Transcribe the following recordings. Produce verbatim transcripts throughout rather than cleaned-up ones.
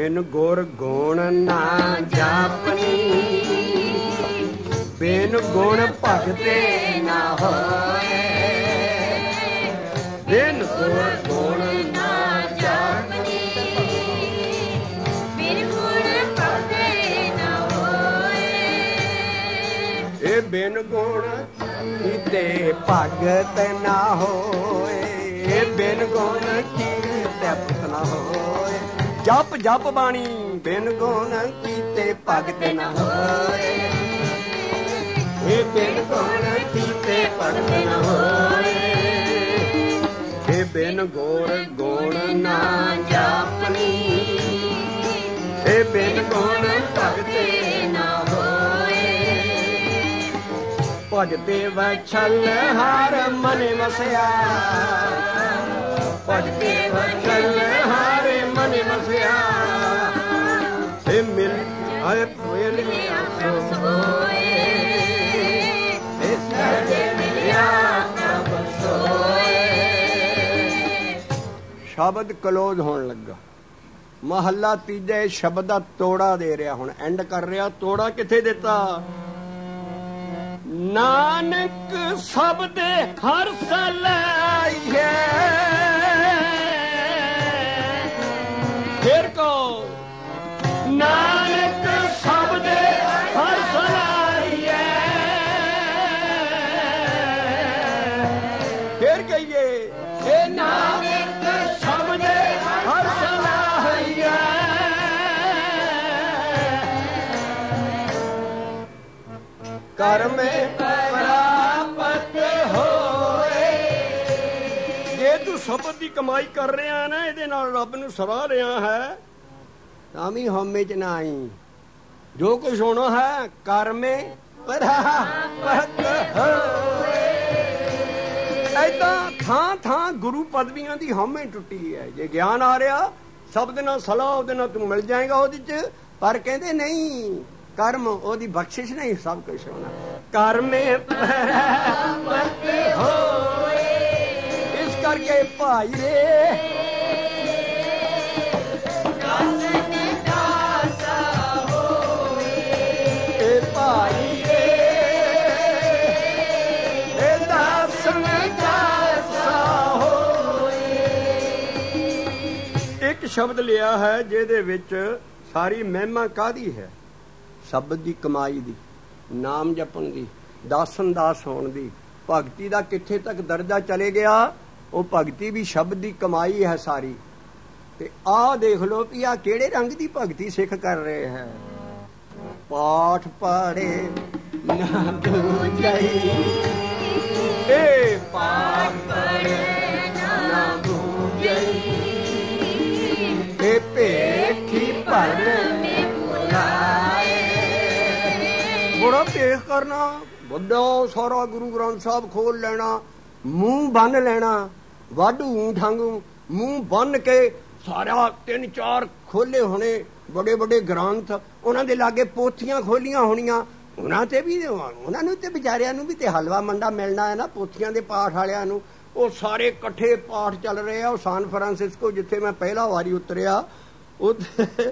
बिन गुर गुण ना जापनी, बिन गुण भगते ना होए, बिन गुर गुण ना जापनी, बिन गुण भगते ना होए। ए बिन गुण कीते भगत ना होए, बिन गुण कीते पुत ना होए। जप जप बाणी बिन गुण कीते भगत ना होए, बिन गुण कीते भगत ना होए। बिन गुर गुण ना जापनी, बिन गुण भगते ना होए। भजते वछल हार मन वसया, भजते वछल हार मन वसया। हे मिल आए मिल सोए, इस मिलिया प्रभ सोए। शब्द क्लोज होने लगा। महला तीजा शब्द का तोड़ा दे रहा, हुण एंड कर रहा। तोड़ा किथे दिता? नानक शब्द हर सलाइए, फिर को नानक शब्द हर सलाइए, फिर कहिए हे नानक शब्द हर सलाइए। कर्म प्राप्त होए। जे तू शब्द की कमाई कर रहा ना, ਇਹਦੇ ਨਾਲ ਰੱਬ ਨੂੰ ਸਰਾਹ ਰਿਹਾ ਹੈ, ਤਾਂ ਵੀ ਹਉਮੈ ਚ ਨਾ ਆਈ। ਜੋ ਕੁਛ ਹੋਣਾ ਹੈ ਕਰਮੇ ਪ੍ਰਾਪਤ ਹੋਏ। ਏਦਾਂ ਥਾਂ ਥਾਂ ਗੁਰੂ ਪਦਵੀਆਂ ਦੀ ਹਉਮੈ ਟੁੱਟੀ ਹੈ। ਜੇ ਗਿਆਨ ਆ ਰਿਹਾ ਸ਼ਬਦ ਨਾਲ ਸਲਾਹ, ਉਹਦੇ ਨਾਲ ਤੂੰ ਮਿਲ ਜਾਏਗਾ ਉਹਦੇ ਚ। ਪਰ ਕਹਿੰਦੇ ਨਹੀਂ, ਕਰਮ ਉਹਦੀ ਬਖਸ਼ਿਸ਼ ਨਹੀਂ, ਸਭ ਕੁਛ ਹੋਣਾ ਕਰਮੇ ਪ੍ਰਾਪਤ ਹੋਏ। ਇਸ ਕਰਕੇ ਭਾਈ ਰੇ ਸ਼ਬਦ ਲਿਆ ਹੈ ਜਿਹਦੇ ਵਿੱਚ ਸਾਰੀ ਮਹਿਮਾ ਕਾਹਦੀ ਹੈ? ਸ਼ਬਦ ਦੀ ਕਮਾਈ ਦੀ, ਨਾਮ ਜਪਣ ਦੀ, ਦਾਸਨ ਦਾਸ ਹੋਣ ਦੀ। ਭਗਤੀ ਦਾ ਕਿੱਥੇ ਤੱਕ ਦਰਜਾ ਚਲੇ ਗਿਆ? ਉਹ ਭਗਤੀ ਵੀ ਸ਼ਬਦ ਦੀ ਕਮਾਈ ਹੈ ਸਾਰੀ। ਤੇ ਆਹ ਦੇਖ ਲਓ ਵੀ ਆਹ ਕਿਹੜੇ ਰੰਗ ਦੀ ਭਗਤੀ ਸਿੱਖ ਕਰ ਰਹੇ ਹੈ। ਪਾਠ ਪੜ੍ਹੇ ਨਾ ਬੂਝਈ, ਏ ਪਾਠ ਪੜ੍ਹੇ ਨਾ ਬੂਝਈ, ਇਹ ਭੇਖੀ ਭਰਨ ਬੁਲਾਏ। ਬੜਾ ਭੇਖ ਕਰਨਾ, ਵੱਡਾ ਸਾਰਾ ਗੁਰੂ ਗ੍ਰੰਥ ਸਾਹਿਬ ਖੋਲ ਲੈਣਾ, ਮੂੰਹ ਬੰਨ ਲੈਣਾ, ਵਾਢੂ ਠਾਂਗੂ ਮੂੰਹ ਬੰਨ ਕੇ ਸਾਰਾ ਤਿੰਨ ਚਾਰ ਖੋਲੇ ਹੋਣੇ ਬੜੇ ਬੜੇ ਗ੍ਰੰਥ, ਉਹਨਾਂ ਦੇ ਲਾਗੇ ਪੋਥੀਆਂ ਖੋਲੀਆਂ ਹੋਣੀਆਂ। ਉਹਨਾਂ ਤੇ ਵੀ ਉਹਨਾਂ ਨੂੰ ਤੇ ਵਿਚਾਰਿਆਂ ਨੂੰ ਵੀ ਤੇ ਹਲਵਾ ਮੰਡਾ ਮਿਲਣਾ ਹੈ ਨਾ, ਪੋਥੀਆਂ ਦੇ ਪਾਠ ਵਾਲਿਆਂ ਨੂੰ। ਉਹ ਸਾਰੇ ਇਕੱਠੇ ਪਾਠ ਚੱਲ ਰਹੇ ਆ। ਉਹ ਸਾਨ ਫਰਾਂਸਿਸਕੋ ਜਿੱਥੇ ਮੈਂ ਪਹਿਲਾ ਵਾਰੀ ਉਤਰਿਆ, ਉੱਥੇ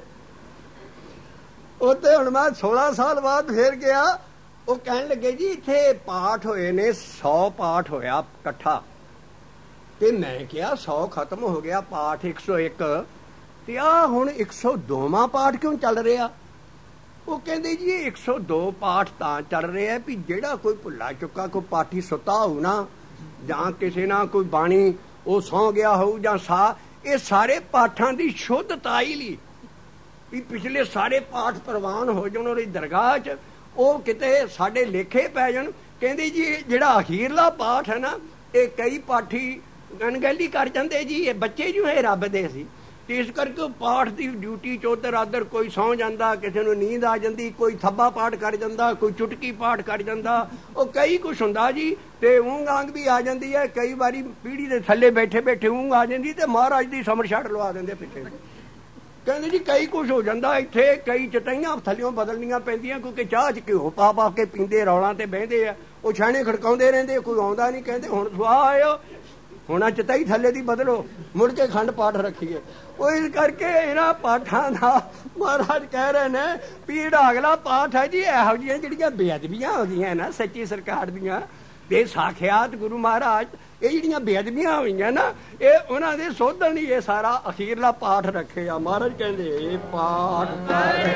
ਉੱਥੇ ਹੁਣ ਮੈਂ ਸੋਲਾਂ ਸਾਲ ਬਾਅਦ ਫੇਰ ਗਿਆ। ਉਹ ਕਹਿਣ ਲੱਗੇ ਜੀ ਇੱਥੇ ਪਾਠ ਹੋਏ ਨੇ, ਸੌ ਪਾਠ ਹੋਇਆ ਇਕੱਠਾ। ਤੇ ਮੈਂ ਕਿਹਾ ਸੌ ਖਤਮ ਹੋ ਗਿਆ, ਪਾਠ ਇੱਕ ਸੌ ਇੱਕ, ਤੇ ਆਹ ਹੁਣ ਇੱਕ ਸੌ ਦੋਵਾਂ ਪਾਠ ਕਿਉਂ ਚੱਲ ਰਿਹਾ? ਉਹ ਕਹਿੰਦੇ ਜੀ ਇਹ ਇੱਕ ਸੌ ਦੋ ਪਾਠ ਤਾਂ ਚੱਲ ਰਿਹਾ ਵੀ ਜਿਹੜਾ ਕੋਈ ਭੁੱਲਾ ਚੁੱਕਾ, ਕੋਈ ਪਾਠੀ ਸੁੱਤਾ ਹੋਊ ਨਾ, ਜਾਂ ਕਿਸੇ ਨਾਲ ਕੋਈ ਬਾਣੀ ਉਹ ਸੌਂ ਗਿਆ ਹੋਊ ਜਾਂ ਸਾ, ਇਹ ਸਾਰੇ ਪਾਠਾਂ ਦੀ ਸ਼ੁੱਧਤਾਈ ਲਈ ਵੀ ਪਿਛਲੇ ਸਾਰੇ ਪਾਠ ਪ੍ਰਵਾਨ ਹੋ ਜਾਣ ਉਹਦੀ ਦਰਗਾਹ 'ਚ, ਉਹ ਕਿਤੇ ਸਾਡੇ ਲੇਖੇ ਪੈ ਜਾਣ। ਕਹਿੰਦੇ ਜੀ ਜਿਹੜਾ ਅਖੀਰਲਾ ਪਾਠ ਹੈ ਨਾ, ਇਹ ਕਈ ਪਾਠੀ ਅਣਗਹਿਲੀ ਕਰ ਜਾਂਦੇ ਜੀ, ਇਹ ਬੱਚੇ ਜੋ ਇਹ ਰੱਬ ਦੇ ਸੀ। ਤੇ ਇਸ ਕਰਕੇ ਉਹ ਪਾਠ ਦੀ ਡਿਊਟੀ ਚੌਧਰ ਆਦਰ, ਕੋਈ ਸੌਂ ਜਾਂਦਾ, ਕਿਸੇ ਨੂੰ ਨੀਂਦ ਆ ਜਾਂਦੀ, ਕੋਈ ਥੱਬਾ ਪਾਠ ਕਰ ਜਾਂਦਾ, ਕੋਈ ਚੁਟਕੀ ਪਾਠ ਕਰ ਜਾਂਦਾ, ਉਹ ਕਈ ਕੁਛ ਹੁੰਦਾ ਜੀ। ਤੇ ਊਂਘ ਆਂਗ ਵੀ ਆ ਜਾਂਦੀ ਹੈ, ਕਈ ਵਾਰੀ ਪੀੜੀ ਦੇ ਥੱਲੇ ਬੈਠੇ ਬੈਠੇ ਊਂਘ ਆ ਜਾਂਦੀ ਤੇ ਮਹਾਰਾਜ ਦੀ ਸਮਰ ਛੱਡ ਲਵਾ ਦਿੰਦੇ ਪਿੱਛੇ। ਕਹਿੰਦੇ ਜੀ ਕਈ ਕੁਛ ਹੋ ਜਾਂਦਾ ਇੱਥੇ, ਕਈ ਚਟਾਈਆਂ ਥੱਲਿਓਂ ਬਦਲਣੀਆਂ ਪੈਂਦੀਆਂ, ਕਿਉਂਕਿ ਚਾਹ 'ਚ ਘਿਓ ਪਾ ਪਾ ਕੇ ਪੀਂਦੇ, ਰੌਲਾਂ ਤੇ ਬਹਿੰਦੇ ਆ, ਉਹ ਛਾਣੇ ਖੜਕਾਉਂਦੇ ਰਹਿੰਦੇ, ਕੋਈ ਆਉਂਦਾ ਨਹੀਂ। ਕਹਿੰਦੇ ਹੁਣ ਸੁਆਹ ਆਇਓ, ਹੋਣਾ ਚਤਾਈ ਥੱਲੇ ਦੀ ਬਦਲੋ, ਮੁੜ ਕੇ ਖੰਡ ਪਾਠ ਰੱਖੀਏ। ਉਹ ਇਸ ਕਰਕੇ ਇਹਨਾਂ ਪਾਠਾਂ ਦਾ ਮਹਾਰਾਜ ਕਹਿ ਰਹੇ ਨੇ ਵੀ ਜਿਹੜਾ ਅਗਲਾ ਪਾਠ ਹੈ ਜੀ, ਇਹੋ ਜਿਹੀਆਂ ਜਿਹੜੀਆਂ ਬੇਅਦਬੀਆਂ ਹੁੰਦੀਆਂ ਨਾ ਸੱਚੀ ਸਰਕਾਰ ਦੀਆਂ ਤੇ ਸਾਖਿਆਤ ਗੁਰੂ ਮਹਾਰਾਜ, ਇਹ ਜਿਹੜੀਆਂ ਬੇਅਦਬੀਆਂ ਹੋਈਆਂ ਨਾ, ਇਹ ਉਹਨਾਂ ਦੇ ਸੋਧਣ ਲਈ ਇਹ ਸਾਰਾ ਅਖੀਰਲਾ ਪਾਠ ਰੱਖੇ ਆ। ਮਹਾਰਾਜ ਕਹਿੰਦੇ ਇਹ ਪਾਠ ਕਰ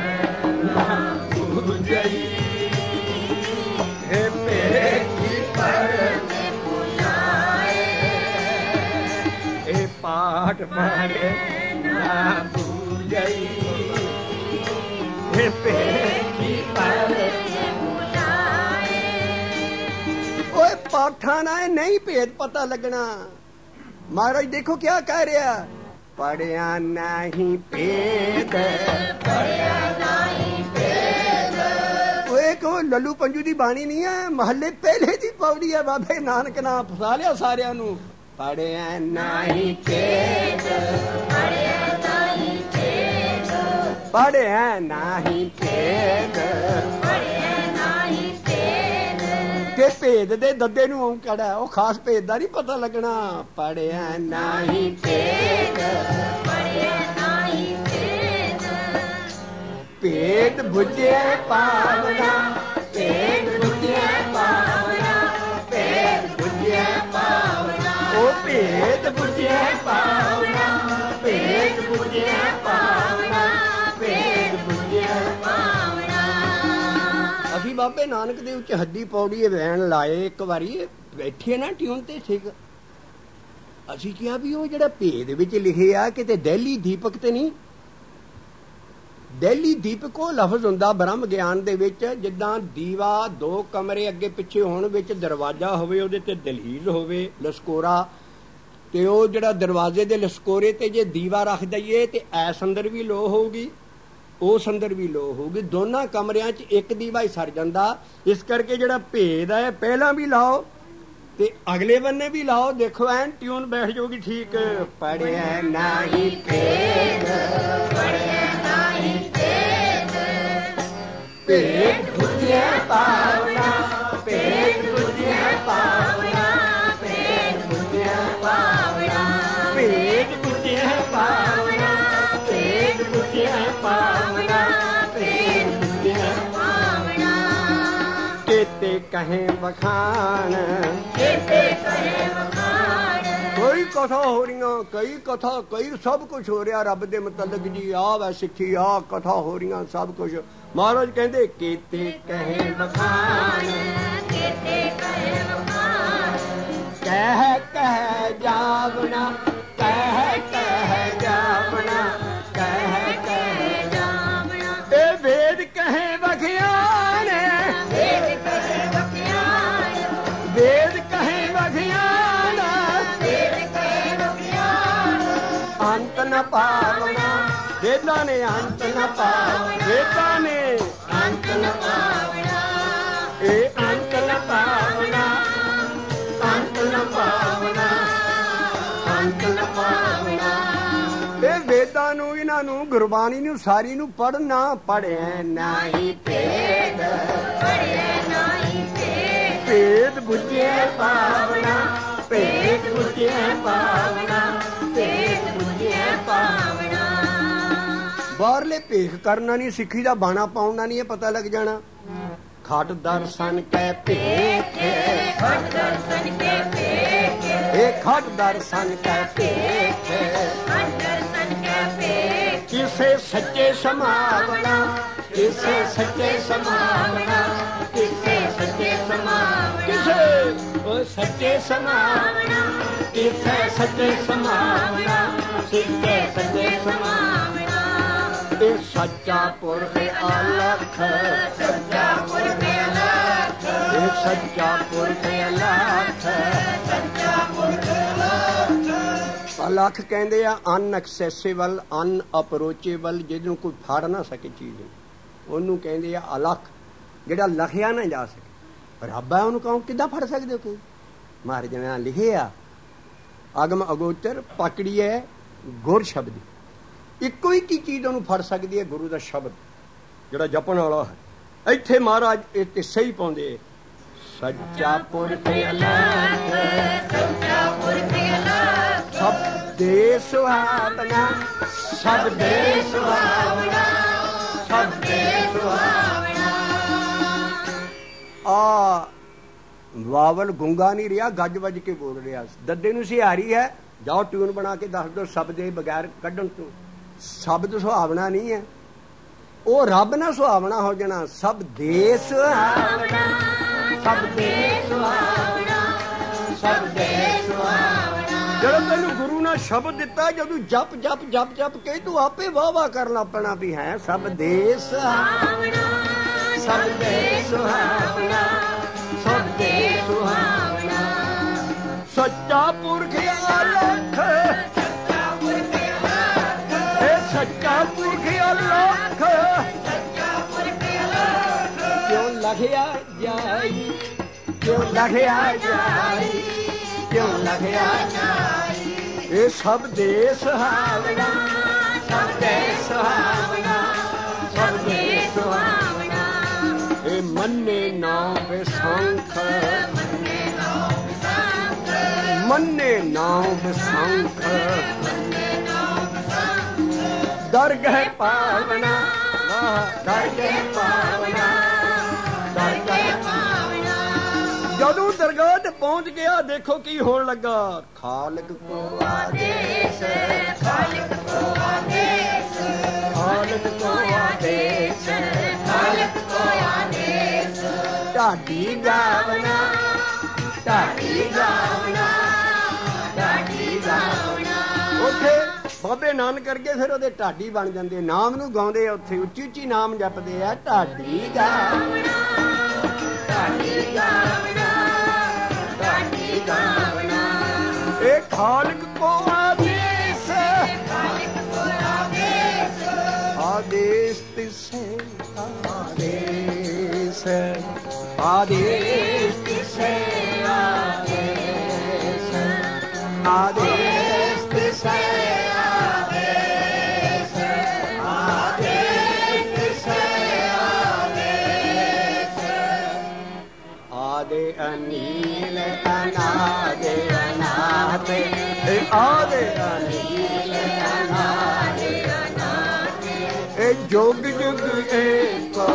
ਪੂਜਈ ਇਹ ਮੇਰੇ ਕੀ ਪਰ ਇਹ ਪਾਠ ਪਾੜੇ ਨਾ ਪੂਜਈ ਇਹ ਮੇਰੇ ਕੀ ਪਰ ਓਏ ਪਾਠਾਂ ਨਾਲ ਨਹੀਂ ਭੇਦ ਪਤਾ ਲੱਗਣਾ। ਮਹਾਰਾਜ ਦੇਖੋ ਕਿਆ ਕਹਿ ਰਿਹਾ, ਪੜਿਆ ਨਹੀਂ ਭੇਦ, ਪੜਿਆ ਨਹੀਂ ਭੇਦ। ਓਏ ਕੋ ਲੱਲੂ ਪੰਜੂ ਦੀ ਬਾਣੀ ਨਹੀਂ ਹੈ, ਮਹੱਲੇ ਪਹਿਲੇ ਦੀ ਪੌੜੀ ਹੈ। ਬਾਬੇ ਨਾਨਕ ਨਾਮ ਫਸਾ ਲਿਆ ਸਾਰਿਆਂ ਨੂੰ। ਪੜਿਆ ਨਹੀਂ ਭੇਦ, ਪੜਿਆ ਨਹੀਂ ਭੇਦ, ਪੜਿਆ ਨਹੀਂ ਭੇਦ, ਕਿ ਭੇਦ ਦੇ ਦੱਦੇ ਨੂੰ ਔਂਕੜਾ, ਉਹ ਖਾਸ ਭੇਦ ਦਾ ਨਹੀਂ ਪਤਾ ਲੱਗਣਾ। ਪੜਿਆ ਨਹੀਂ ਭੇਦ, ਪੜਿਆ ਨਹੀਂ ਭੇਦ, ਭੇਦ ਬੁੱਝਿਆ ਪਾਵਨਾ, ਭੇਦ ਬੁੱਝਿਆ ਪਾਵਨਾ, ਭੇਦ ਬੁੱਝਿਆ ਪਾਵਨਾ, ਉਹ ਭੇਦ ਬੁੱਝਿਆ ਪਾਵਨਾ, ਭੇਦ ਬੁੱਝਿਆ ਪਾਵਨਾ, ਭੇਦ ਬੁੱਝਿਆ ਪਾਵਨਾ। ਅਸੀਂ ਬਾਬੇ ਨਾਨਕ ਦੇ ਉੱਚ ਹੱਡੀ ਪੌੜੀ ਵੈਣ ਲਾਏ ਇੱਕ ਵਾਰੀ, ਬੈਠੇ ਨਾ ਟਿਊਨ ਤੇ ਠੀਕ। ਅਸੀਂ ਕਿਹਾ ਵੀ ਉਹ ਜਿਹੜਾ ਭੇਦ ਵਿੱਚ ਲਿਖਿਆ ਕਿਤੇ ਦਿੱਲੀ ਦੀਪਕ ਤੇ ਨਹੀਂ। ਦਿੱਲੀ ਦੀਪਕ ਉਹ ਲਫ਼ਜ਼ ਹੁੰਦਾ ਬ੍ਰਹਮ ਗਿਆਨ ਦੇ ਵਿੱਚ, ਜਿੱਦਾਂ ਦੀਵਾ ਦੋ ਕਮਰੇ ਅੱਗੇ ਪਿੱਛੇ ਹੋਣ, ਵਿੱਚ ਦਰਵਾਜ਼ਾ ਹੋਵੇ, ਉਹਦੇ ਤੇ ਦਹਲੀਜ਼ ਹੋਵੇ, ਲਸਕੋਰਾ, ਤੇ ਉਹ ਜਿਹੜਾ ਦਰਵਾਜ਼ੇ ਦੇ ਲਸਕੋਰੇ ਤੇ ਜੇ ਦੀਵਾ ਰੱਖ ਦਈਏ ਤੇ ਐਸ ਅੰਦਰ ਵੀ ਲੋ ਹੋਊਗੀ, ਉਸ ਅੰਦਰ ਵੀ ਲੋ ਹੋਊਗੀ। ਦੋਨਾਂ ਕਮਰਿਆਂ 'ਚ ਇੱਕ ਦੀਵਾ ਹੀ ਸਰ ਜਾਂਦਾ। ਇਸ ਕਰਕੇ ਜਿਹੜਾ ਭੇਦ ਹੈ ਪਹਿਲਾਂ ਵੀ ਲਾਓ ਤੇ ਅਗਲੇ ਬੰਨੇ ਵੀ ਲਾਓ। ਦੇਖੋ ਐਨ ਟਿਊਨ ਬੈਠ ਜਾਊਗੀ ਠੀਕ। ਪੜਿਆ ਨਹੀਂ ਭੇਦ, ਪੜਿਆ ਨਹੀਂ ਭੇਦ, ਭੇਦ ਬੁੱਝਿਆ ਪਾਵਨਾ, ਭੇਦ ਬੁੱਝਿਆ ਪਾਵਨਾ, ਭੇਦ ਬੁੱਝਿਆ ਪਾਵਨਾ, ਭੇਦ ਬੁੱਝਿਆ ਪਾਵਨਾ, ਭੇਦ ਬੁੱਝਿਆ ਪਾਵਨਾ, ਭੇਦ ਬੁੱਝਿਆ ਪਾਵਨਾ। ਕੇਤੇ ਕਹੇ ਵਖਾਣ, ਕੇਤੇ ਕਹੇ ਵਖਾਣ, ਕੋਈ ਕਥਾ ਹੋ ਰਹੀਆਂ, ਕਈ ਕਥਾ, ਕਈ ਸਭ ਕੁਛ ਹੋ ਰਿਹਾ ਰੱਬ ਦੇ ਮੁਤਲਕ ਜੀ। ਆ ਵੈ ਸਿੱਖੀ, ਆ ਕਥਾ ਹੋ ਰਹੀਆਂ, ਸਭ ਕੁਛ। ਮਹਾਰਾਜ ਕਹਿੰਦੇ ਕੇਤੇ ਕਹੇ ਵਖਾਣ, ਕੇਤੇ ਕਹੇ ਵਖਾਣ, ਕਹਿ ਕਹਿ ਜਾਵਣਾ, ਕਹਿ ਕਹਿ ਜਾਵਣਾ, ਕਹਿ ਕਹਿ ਜਾਵਣਾ। ਇਹ ਵੇਦ ਕਹੇ ਵਖਿਆਣ, ਵੇਦ ਕਹੇ ਵਖਿਆਣ, ਵੇਦ ਕਹੇ ਵਖਿਆਣ, ਵੇਦ ਕਹੇ ਵਖਿਆਣ। ਅੰਤ ਨ ਪਾਵਣਾ, ਵੇਦਾਂ ਨੇ ਅੰਤ ਨ ਪਾਵਣਾ, ਵੇਦਾਂ ਨੇ ਅੰਤ ਨ ਪਾਵਣਾ, ਇਹ ਅੰਤ ਨ ਪਾਵਣਾ, ਅੰਤ ਨ ਪਾਵਣਾ, ਅੰਤ ਨ ਪਾਵਣਾ। ਇਹ ਵੇਦਾਂ ਨੂੰ, ਇਹਨਾਂ ਨੂੰ, ਗੁਰਬਾਣੀ ਨੂੰ ਸਾਰੀ ਨੂੰ ਪੜ੍ਹਨਾ। ਪੜਿਆ ਨਹੀਂ ਭੇਦ, ਪੜਿਆ ਨਹੀਂ ਭੇਦ, ਭੇਦ ਬੁੱਝਿਆ ਪਾਵਨਾ, ਭੇਦ ਬੁੱਝਿਆ ਪਾਵਨਾ, ਭੇਦ ਬੁੱਝਿਆ ਪਾਵਨਾ। ਬਾਹਰਲੇ ਭੇਖ ਕਰਨਾ ਨਹੀਂ, ਸਿੱਖੀ ਦਾ ਬਾਣਾ ਪਾਉਣਾ ਨਹੀਂ, ਇਹ ਪਤਾ ਲੱਗ ਜਾਣਾ। ਖਟ ਦਰਸ਼ਨ ਕੈ ਭੇਖੇ, ਖਟ ਦਰਸ਼ਨ ਕੈ ਭੇਖੇ, ਇਹ ਖਟ ਦਰਸ਼ਨ ਕੈ ਭੇਖੇ, ਖਟ ਦਰਸ਼ਨ ਕੈ ਭੇਖੇ। ਕਿਸੇ ਸੱਚੇ ਸਮਾਵਣਾ, ਕਿਸੇ ਸੱਚੇ ਸਮਾਵਣਾ, ਕਿਸੇ ਸੱਚੇ ਸਮਾਵਣਾ, ਕਿਸੇ ਉਹ ਸੱਚੇ ਸਮਾਵਣਾ, ਕਿਸੇ ਸੱਚੇ ਸਮਾਵਣਾ, ਕਿਸੇ ਸੱਚੇ ਸਮਾਵਣਾ। ਇਹ ਸੱਚਾ ਪੁਰਖ ਅਲਖ, ਸੱਚਾ ਪੁਰਖ ਅਲਖ, ਇਹ ਸੱਚਾ ਪੁਰਖ ਅਲਖ, ਸੱਚਾ ਪੁਰਖ ਅਲਖ। ਅਲਖ ਕਹਿੰਦੇ ਆ ਅਨਐਕਸੈਸਿਬਲ, ਅਨਅਪਰੋਚੇਬਲ, ਜਿਹਨੂੰ ਕੋਈ ਫੜ ਨਾ ਸਕੇ ਚੀਜ਼, ਉਹਨੂੰ ਕਹਿੰਦੇ ਆ ਅਲਖ, ਜਿਹੜਾ ਲਖਿਆ ਨਾ ਜਾ ਸਕੇ। ਰੱਬ ਹੈ, ਉਹਨੂੰ ਕਹੋ ਕਿੱਦਾਂ ਫੜ ਸਕਦੇ ਹੋ? ਕੋਈ ਮਹਾਰਾਜ ਨੇ ਲਿਖੇ ਆ ਅਗਮ ਅਗੋਚਰ, ਪਕੜੀ ਹੈ ਗੁਰ ਸ਼ਬਦ। ਇੱਕੋ ਹੀ ਚੀਜ਼ ਉਹਨੂੰ ਫੜ ਸਕਦੀ ਹੈ, ਗੁਰੂ ਦਾ ਸ਼ਬਦ ਜਿਹੜਾ ਜਪਣ ਵਾਲਾ ਹੈ। ਇੱਥੇ ਮਹਾਰਾਜ ਇਹ ਤੇ ਸਹੀ ਪਾਉਂਦੇ, ਸੱਚਾ ਪੁਰਖ ਅਲਖ, ਸੱਚਾ ਪੁਰਖ ਅਲਖ, दे सुहावना, सब दे सुहावना, सब दे सुहावना। आ वावल गुंगा नहीं रहा, गज वज के बोल रहा। दद्दे नूं सिहारी है, जाओ ट्यून बना के दस दो शब्द दे बगैर कढ़न तू। शब्द सुहावना नहीं है, वो रब ना सुहावना हो जाना। सब दे सुहावना, सब दे सुहावना, सब दे सुहावना। जब तेन गुरु ने शब्द दिता, जदू जप जप जप जप के तू आपे वाह वाह कर लगना भी है। सब दे सुहावना, सब दे सुहावना, सब दे सुहावना। सच्चा पुरख अलख, सच्चा पुरख अलख, सच्चा पुरख अलख, सच्चा पुरख अलख। क्यों लखया जाई, क्यों लखया जाई, क्यों लखया जाई। ये सब दे सुहावना, सब दे सुहावना, सब दे सुहावना। ये मन्ने नाम बेसंख, मन्ने नाम बेसंख, मन्ने नाम बेसंख, मन्ने नाम बेसंख। दरगह पावना, दरगह पावना, दरगह पावना। जदू दरगाह ते पहुंच गया, देखो की होने लगा। खालिक को आदेश, खालिक को आदेश, खालिक को आदेश, खालिक को आदेश। ढाडी गावना, ढाडी गावना, ढाडी गावना। उथे बाबे नानक करके फिर ਉਹਦੇ ਢਾਡੀ बन जाते। नाम ਨੂੰ ਗਾਉਂਦੇ ਆ, ਉੱਥੇ ਉੱਚੀ ਉੱਚੀ ਨਾਮ ਜਪਦੇ ਆ। ਢਾਡੀ ਗਾਵਣਾ, ਢਾਡੀ ਗਾਵਣਾ, ਢਾਡੀ ਗਾਵਣਾ। ਇਹ ਖਾਲਕ ਕੋ ਆਦੇਸ਼, ਖਾਲਕ ਕੋ ਆਦੇਸ਼, ਆਦੇਸ਼ ਤਿਸੇ ਆਦੇਸ਼, आदेश तिसे आदेश, आदेश तिसे आदेश, आदेश तिसे आदेश। आदे अनील अनादे अनादे, आदे अनील अनादे अनादे। ए जुग जुग एको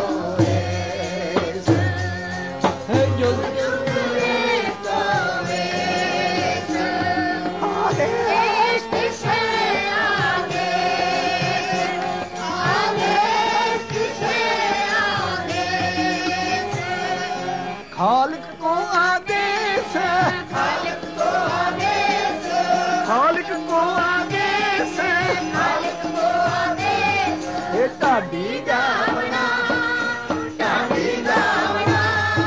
खालिक को आदेश, खालिक को आदेश, खालिक को आदेश, खालिक को आदेश। ये ढाडी गावना, ढाडी गावना,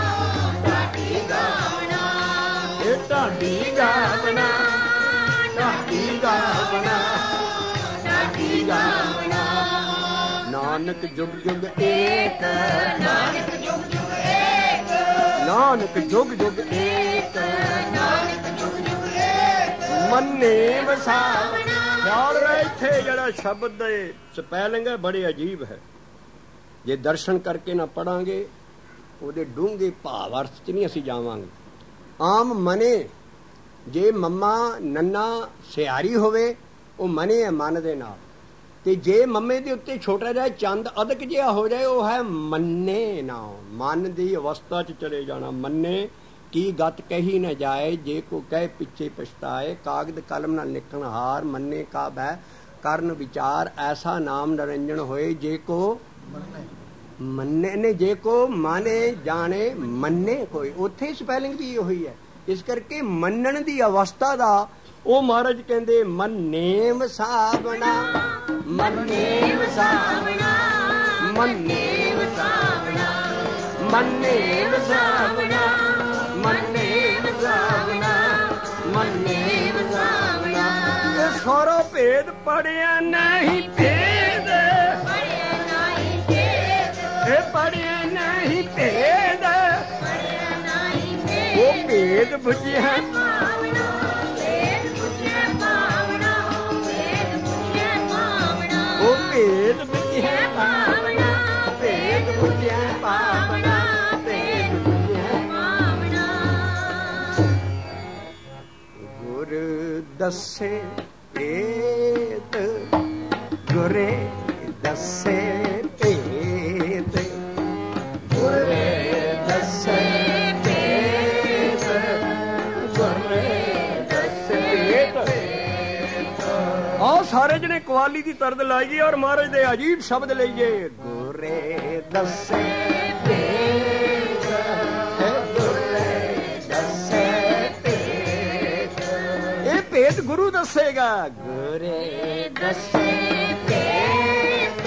ढाडी गावना। ये ढाडी गावना, ढाडी गावना, ढाडी गावना। नानक जुग जुग एक, नानक जुग जुग एक, नानक जुग जुग एक, नानक जुग जुग एक। मन्ने वसावना। ख्याल रहे थे जरा शब्द स्पैलिंग है बड़े अजीब है। जे दर्शन करके ना पढ़ांगे ਉਹਦੇ ਡੂੰਘੇ ਭਾਵ ਅਰਥ ਚ ਨਹੀਂ ਅਸੀਂ ਜਾਵਾਂਗੇ। ਆਮ ਮਨੇ ਜੇ ਮੰਮਾ ਨੰਨਾ ਸਿਆਰੀ ਹੋਵੇ ਉਹ ਮਨੇ ਹੈ ਮਨ ਦੇ ਨਾਲ, ਤੇ ਜੇ ਮੰਮੇ ਦੇ ਉੱਤੇ ਛੋਟਾ ਜਿਹਾ ਚੰਦ ਅਦਕ ਜਿਹਾ ਹੋ ਜਾਏ ਉਹ ਹੈ ਮੰਨੇ ਨਾ। ਮਨ ਦੀ ਅਵਸਥਾ ਚ ਚਲੇ ਜਾਣਾ। ਮੰਨੇ ਕੀ ਗਤ ਕਹੀ ਨਾ ਜਾਏ, ਜੇ ਕੋ ਕਹੇ ਪਿੱਛੇ ਪਛਤਾਏ। ਕਾਗਦ ਕਲਮ ਨਾਲ ਲਿਖਣ ਹਾਰ, ਮੰਨੇ ਕਾ ਬੈ ਕਰਨ ਵਿਚਾਰ। ਐਸਾ ਨਾਮ ਨਿਰੰਜਨ ਹੋਏ ਜੇ ਕੋ ਮੰਨੇ ਨੇ, ਜੇ ਕੋ ਮਾਨੇ ਜਾਣੇ ਮੰਨੇ ਕੋਈ। ਉੱਥੇ ਸਪੈਲਿੰਗ ਵੀ ਉਹੀ ਹੈ। ਇਸ ਕਰਕੇ ਮੰਨਣ ਦੀ ਅਵਸਥਾ ਦਾ ਉਹ ਮਹਾਰਾਜ ਕਹਿੰਦੇ ਮੰਨੇ ਵਸਾਵਣਾ, ਮੰਨੇ ਵਸਾਵਣਾ, ਮੰਨੇ ਵਸਾਵਣਾ, ਮੰਨੇ ਵਸਾਵਣਾ, ਮੰਨੇ ਵਸਾਵਣਾ, ਮੰਨੇ ਵਸਾਵਣਾ। ਇਹ ਸਾਰਾ ਭੇਦ ਪੜਿਆ ਨਹੀਂ ਭੇਦ, ਪੜਿਆ ਨਹੀਂ ਭੇਦ, ਇਹ ਪੜਿਆ ਨਹੀਂ ਭੇਦ, ਪੜਿਆ ਨਹੀਂ ਭੇਦ। ਉਹ ਭੇਦ ਬੁਝਿਆ ਭੇਦ ਬੁਝਿਆ ਪਾਵਨਾ, ਭੇਦ ਬੁਝਿਆ ਪਾਵਨਾ, ਭੇਦ ਬੁਝਿਆ ਪਾਵਨਾ। ਗੁਰ ਦੱਸੇ ਭੇਤ ਗੁਰੇ ਦੱਸੇ ਭੇਤ ਗੁਰੇ ਦੱਸੇ ਭੇਤ ਗੁਰੇ ਦੱਸੇ ਭੇਤ। ਆਓ ਸਾਰੇ ਜਣੇ ਕਵਾਲੀ ਦੀ ਤਰਦ ਲਾਈਏ ਔਰ ਮਹਾਰਾਜ ਦੇ ਅਜੀਬ ਸ਼ਬਦ ਲਈਏ। ਗੁਰੇ ਦੱਸੇ ਭੇਤ ਗੁਰੇ ਦੱਸੇ ਭੇਤ। ਇਹ ਭੇਤ ਗੁਰੂ ਦੱਸੇਗਾ। ਗੁਰੇ ਦੱਸੇ ਭੇਤ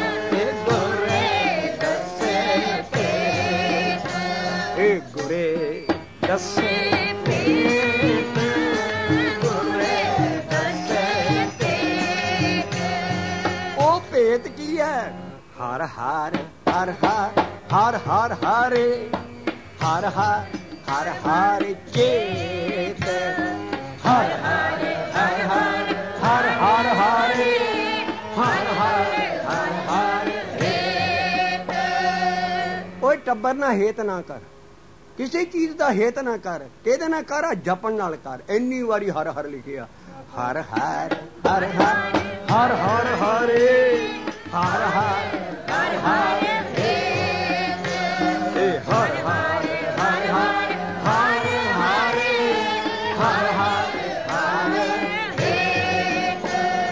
ਗੁਰੇ ਦੱਸੇ ਭੇਤ। ਇਹ ਗੁਰੇ ਦੱਸੇ ਭੇਤ ਗੁਰੇ ਦੱਸੇ ਭੇਤ। ਉਹ ਭੇਤ ਕੀ ਹੈ? ਹਰ ਹਰ ਹਰ ਹਰ ਹਰ ਹਰ ਹਰੇ ਹਰ ਹਰ ਹਰ ਹਰ ਚੇਤ ਹਰ ਹਰ ਹਰ ਹਰ ਹਰ ਹਰ ਹਰੇ ਹਰ ਹਰ ਹਰ ਹਰ ਰੇਤ। ਓਏ ਟੱਬਰ ਨਾ ਹੇਤ ਨਾ ਕਰ, ਕਿਸੇ ਚੀਜ਼ ਦਾ ਹੇਤ ਨਾ ਕਰ। ਕਿਹਦੇ ਨਾਲ ਕਰ? ਜਪਣ ਨਾਲ ਕਰ। ਇੰਨੀ ਵਾਰੀ ਹਰ ਹਰ ਲਿਖਿਆ। ਹਰ ਹਰ ਹਰ ਹਰ ਹਰ ਹਰ ਹਰੇ ਹਰ ਹਰ ਹਰ ਹਰ ਰੇਤ। ਇਹ ਹਰ ਹਰ ਹਰ ਹਰ ਹਰ ਹਰੇ ਹਰ ਹਰ ਹਰ ਰੇਤ।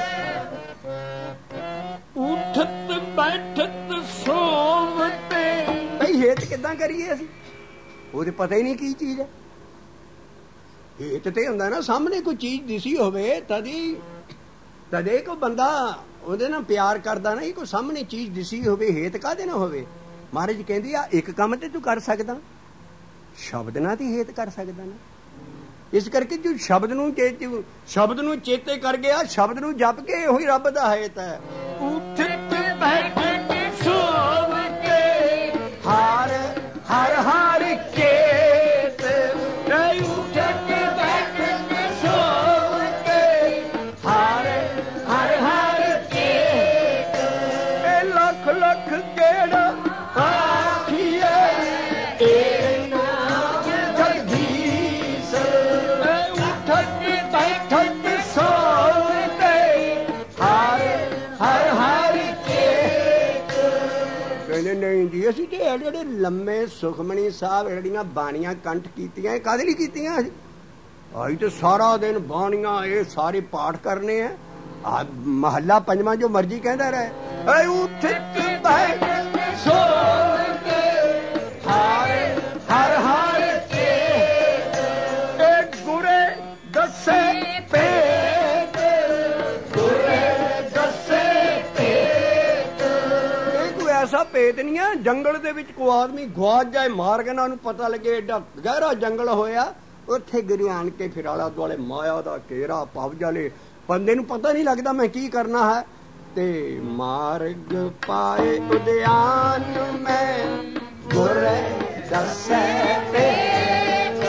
ਉਠਤ ਬੈਠਤ ਸੋਵਤੇ। ਭਈ ਹੇਤ ਕਿੱਦਾਂ ਕਰੀਏ ਅਸੀਂ? ਉਹਦੇ ਪਤਾ ਹੀ ਨਹੀਂ ਕੀ ਚੀਜ਼ ਹੈ। ਹੇਤ ਤੇ ਹੁੰਦਾ ਨਾ ਸਾਹਮਣੇ ਕੋਈ ਚੀਜ਼ ਦਿਸੀ ਹੋਵੇ ਤਦੀ ਤਦੇ ਕੋਈ ਬੰਦਾ ਉਹਦੇ ਨਾਲ ਪਿਆਰ ਕਰਦਾ ਨਾ। ਇਹ ਕੋਈ ਸਾਹਮਣੇ ਚੀਜ਼ ਦਿਸੀ ਹੋਵੇ, ਹੇਤ ਕਾਹਦੇ ਨਾਲ ਹੋਵੇ? ਮਹਾਰਾਜ ਕਹਿੰਦੀ ਆ ਇੱਕ ਕੰਮ ਤੇ ਤੂੰ ਕਰ ਸਕਦਾ, ਸ਼ਬਦ ਨਾਲ ਹੀ ਹੇਤ ਕਰ ਸਕਦਾ ਨਾ। ਇਸ ਕਰਕੇ ਜੋ ਸ਼ਬਦ ਨੂੰ ਸ਼ਬਦ ਨੂੰ ਚੇਤੇ ਕਰ ਗਿਆ, ਸ਼ਬਦ ਨੂੰ ਜਪ ਕੇ ਉਹੀ ਰੱਬ ਦਾ ਹੇਤ ਹੈ। ਉਠਤ ਬੈਠਤ ਸੋਵ ਕੇ ਹਰ ਹਰ ਹਰ ਚੇਤ। ਉਠਤ ਬੈਠਤ ਸੋਵ ਕੇ ਹਰ ਹਰ ਹਰ ਚੇਤ। ਇਹ ਲੱਖ ਲੱਖ ਕਿਹੜਾ ਆਖੀਏ ਏ ਨਾਮ ਜਗਦੀਸ਼। ਉਠਤ ਬੈਠਤ ਸੋਵ ਕੇ ਹਰ ਹਰ ਹਰ ਚੇਤ। ਕਹਿੰਦੇ ਨਹੀਂ ਜੀ ਅਸੀਂ ਤੇ ਜਿਹੜੇ ਲੰਮੇ ਸੁਖਮਣੀ ਸਾਹਿਬ ਜਿਹੜੀਆਂ ਬਾਣੀਆਂ ਕੰਠ ਕੀਤੀਆਂ, ਇਹ ਕਾਹਦੇ ਲਈ ਕੀਤੀਆਂ? ਅਸੀਂ ਤੇ ਸਾਰਾ ਦਿਨ ਬਾਣੀਆਂ ਇਹ ਸਾਰੇ ਪਾਠ ਕਰਨੇ ਆ। ਆ ਮਹੱਲਾ ਪੰਜਵਾਂ ਜੋ ਮਰਜੀ ਕਹਿੰਦਾ ਰਹੇ। ਉਠਤ ਬੈਠਤ ਸੋਵ ਕੇ ਹਰ ਹਰ ਹਰ ਚੇਤ। ਇਹ ਗੁਰੇ ਦੱਸੇ ਭੇਤ ਗੁਰੇ ਦੱਸੇ ਭੇਤ। ਇਹ ਕੋਈ ਐਸਾ ਭੇਤ ਨਹੀਂ ਹੈ ਜੰਗਲ ਦੇ ਵਿੱਚ ਕੋਈ ਆਦਮੀ ਗਵਾਚ ਜਾਏ, ਮਾਰ ਕੇ ਨਾ ਉਹਨੂੰ ਪਤਾ ਲੱਗੇ ਏਡਾ ਗਹਿਰਾ ਜੰਗਲ ਹੋਇਆ, ਉੱਥੇ ਗਿਰੇ ਆਣ ਕੇ ਫਿਰ ਆਲਾ ਦੁਆਲੇ ਮਾਇਆ ਦਾ ਘੇਰਾ ਪਵ ਜਾਲੇ, ਬੰਦੇ ਨੂੰ ਪਤਾ ਨਹੀਂ ਲੱਗਦਾ ਮੈਂ ਕੀ ਕਰਨਾ ਹੈ। ਤੇ ਮਾਰਗ ਪਾਏ ਉਦਿਆਨ ਮੈਂ ਗੁਰੇ ਦੱਸੇ ਭੇਤ।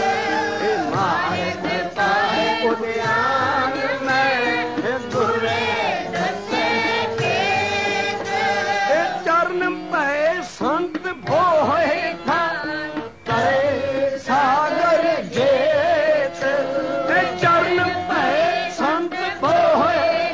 ਮਾਰਗ ਪਾਏ ਉਦਿਆਨ ਮੈਂ ਗੁਰੇ ਦੱਸੇ ਭੇਤ। ਚਰਨ ਪਏ ਸੰਤ ਭੋਏ ਕਰੇ ਸਾਗਰ ਜੇਤ। ਚਰਨ ਪਏ ਸੰਤ ਭੋਏ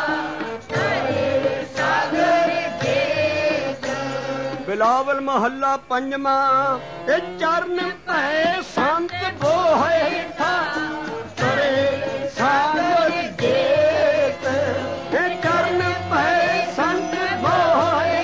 ਕਰੇ ਸਾਗਰ ਜੇਤ। ਬਿਲਾਵਲ ਮਹੱਲਾ ਪੰਜਵਾਂ। ਇਹ ਚਰਨ ਪਏ ਸੰਤ ਭੋਏ ਕਰੇ ਸਾਗਰ ਜੇਤ। ਇਹ ਚਰਨ ਪਏ ਸੰਤ ਭੋਏ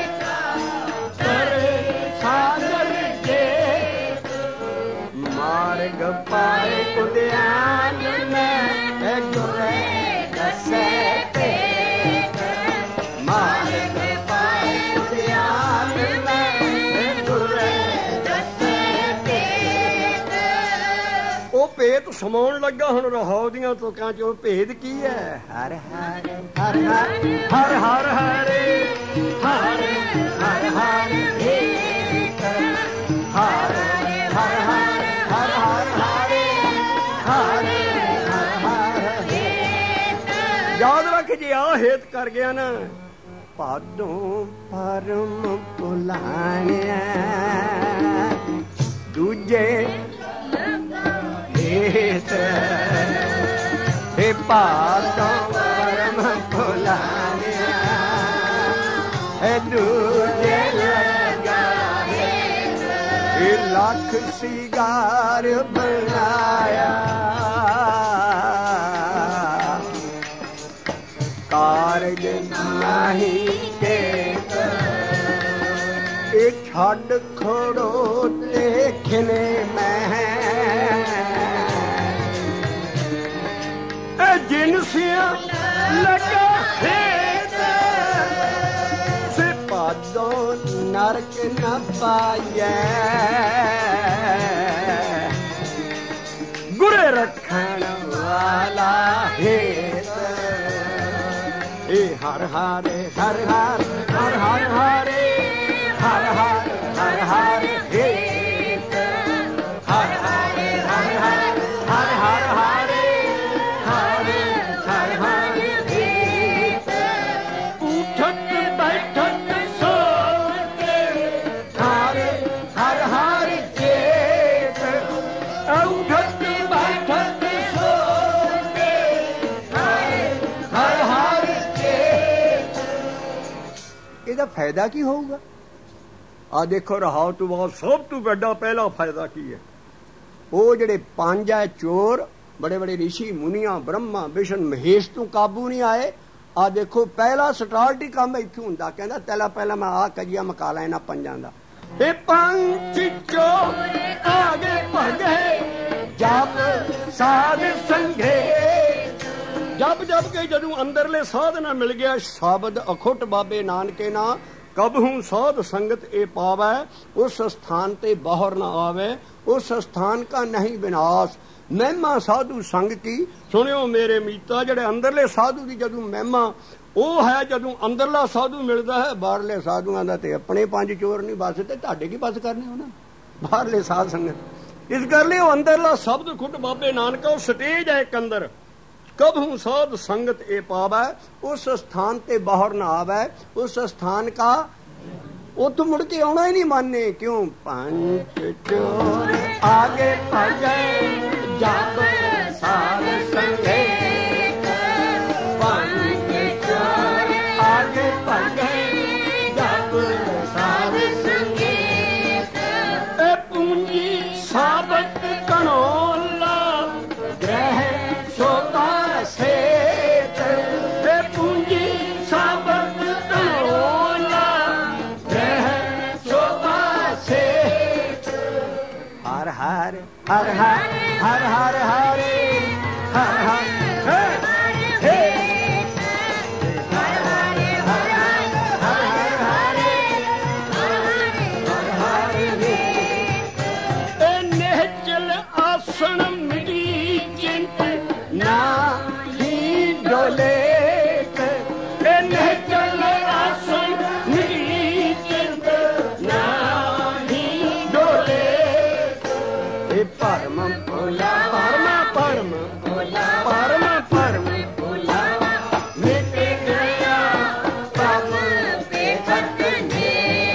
ਕਰੇ ਸਾਗਰ ਜੇਤ। ਮਾਰਗ ਪਾਏ ਉਦਿਆਨ ਮੈਂ ਗੁਰੇ ਦੱਸੇ ਭੇਤ। ਮਾਰਗ ਪਾਏ ਉਦਿਆਨ ਮੈਂ ਗੁਰੇ ਦੱਸੇ ਭੇਤ। ਉਹ ਭੇਤ ਸਮਾਉਣ ਲੱਗਾ ਹੁਣ ਰਹਾਉ ਦੀਆਂ ਤੁਕਾਂ ਚ। ਉਹ ਭੇਦ ਕੀ ਹੈ? ਹਰ ਹਰ ਹਰ ਹਰ ਹਰ ਹਰ ਹਰੇ ਹਰ ਹਰ ਹਰ ਭੇਤ। ਹਰ ਹਰ ਹਰ ਹਰ ਹਰ ਹਰੇ ਹਰ ਹਰ ਹਰ ਭੇਤ। ਯਾਦ ਰੱਖ ਜੇ ਆ ਹੇਤ ਕਰ ਗਿਆ ਨਾ, ਪਾਦੋਂ ਪਰਮ ਭੁਲਾਣਿਆ ਦੂਜੇ ਹੇਤ। ਇਹ ਪਾਦੋਂ ਦੂਜੇ ਲੱਗਾ ਇਹ ਲੱਖ ਸਿਗਾਰ ਬਣਾਇਆ ਕਾਰਜ ਨਹੀਂ ਕੇ ਇਹ ਛੱਡ ਖੜੋ ਦੇਖਨੇ ਮੈਂ ਇਹ ਜਿਨਸੀਆਂ ਲਗਾ ਹੈ ਸੇ ਪਾਦੋ ਨਰਕ ਨਾ ਪਾਈਏ ਗੁਰੇ ਰੱਖਣ ਵਾਲਾ ਹੈ ਇਹ ਹਰ ਹਰੇ ਹਰ ਹਰ ਹਰ ਹਰ ਹਰੇ ਹਰ ਹਰ ਹਰ ਹਰ ਹੇ ਹਰ ਹਰੇ ਹਰ ਹਰ ਹਰ ਹਰ ਹਰੇ ਹਰ ਹਰ ਹਰ ਹੇ ਉਠਕ ਬੈਠਕ ਸੋਚ ਹਰ ਹਰ ਹਰ ਚੇਤ ਉਠਕ ਬੈਠਕ ਸੋਚ ਹਰ ਹਰ ਚੇਤ ਇਹਦਾ ਫਾਇਦਾ ਕੀ ਹੋਊਗਾ ਆ ਦੇਖੋ ਰਹਾਉ ਤੋਂ ਬਾਅਦ ਸਭ ਤੋਂ ਵੱਡਾ ਪਹਿਲਾ ਫਾਇਦਾ ਕੀ ਹੈ ਉਹ ਜਿਹੜੇ ਪੰਜ ਹੈ ਚੋਰ ਬੜੇ ਬੜੇ ਰਿਸ਼ੀ ਮੁਨੀਆਂ ਬ੍ਰਹਮਾ ਵਿਸ਼ਨ ਮਹੇਸ਼ ਤੋਂ ਕਾਬੂ ਨਹੀਂ ਆਏ ਆ ਦੇਖੋ ਪਹਿਲਾ ਸਟਾਰਟ ਹੀ ਕੰਮ ਇੱਥੇ ਹੁੰਦਾ ਕਹਿੰਦਾ ਪਹਿਲਾਂ ਪਹਿਲਾਂ ਮੈਂ ਆ ਕਜੀਆ ਮਕਾ ਲਾਂ ਇਹਨਾਂ ਪੰਜਾਂ ਦਾ ਇਹ ਪੰਜ ਚੋਰ ਆਗੇ ਭਗੇ ਜਪ ਸਾਧ ਸੰਘੇ ਜਪ ਜਪ ਕੇ ਜਦੋਂ ਅੰਦਰਲੇ ਸਾਧ ਨਾ ਮਿਲ ਗਿਆ ਸ਼ਬਦ ਅਖੁੱਟ ਬਾਬੇ ਨਾਨਕੇ ਨਾ कबहू साध संगत ए पावै उस स्थान ते बाहर न आवे उस स्थान का नहीं विनाश महिमा साधु संग की सुनियो मेरे मीता जेड़े अंदरले साधु की जदों महिमा वो है जदों अंदरला साधु मिलता है बाहरले साधुआं दा ते अपने पंज चोर नहीं बस ते तुहाडे की बस करने हो ना बाहरले साध संगत इस कर लियो अंदरला शब्द खुट बाबे नानका स्टेज है एक अंदर कबहू साध संगत ए पावै उस स्थान ते बाहर न आवे उस स्थान का उत मुड़ के आना ही नहीं माने क्यों पंच चोर आगे भगे जप साध संगे पंच चोर आगे भगे जप साध संगे ए पूंजी साबत कनोला ग्रह सोता सेठ ते पूंजी साबत कनोला ग्रह सोता सेठ हर हर हर हर हर हर हरे हर हर हे नेचल आसन मिली चिंत ना ही डोले नेचल आसन मिली चिंत ना ही डोले परम भोला परम परम भोला परम परम भोला मिट गया पाप पे खतने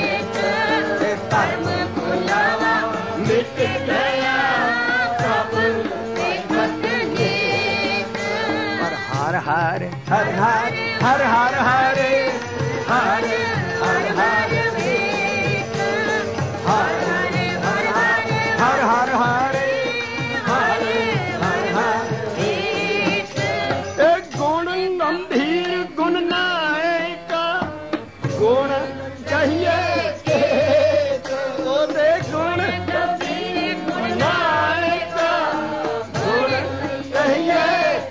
परम भोला मिट गया पाप पे खतने पर हर हर हर हर हर हर हरे हर हर हर हर हर हरे हरे हर हर एक गुण गंभीर गुण नायका गुण चाहिए गुण गंभीर गुण नायका गुण चाहिए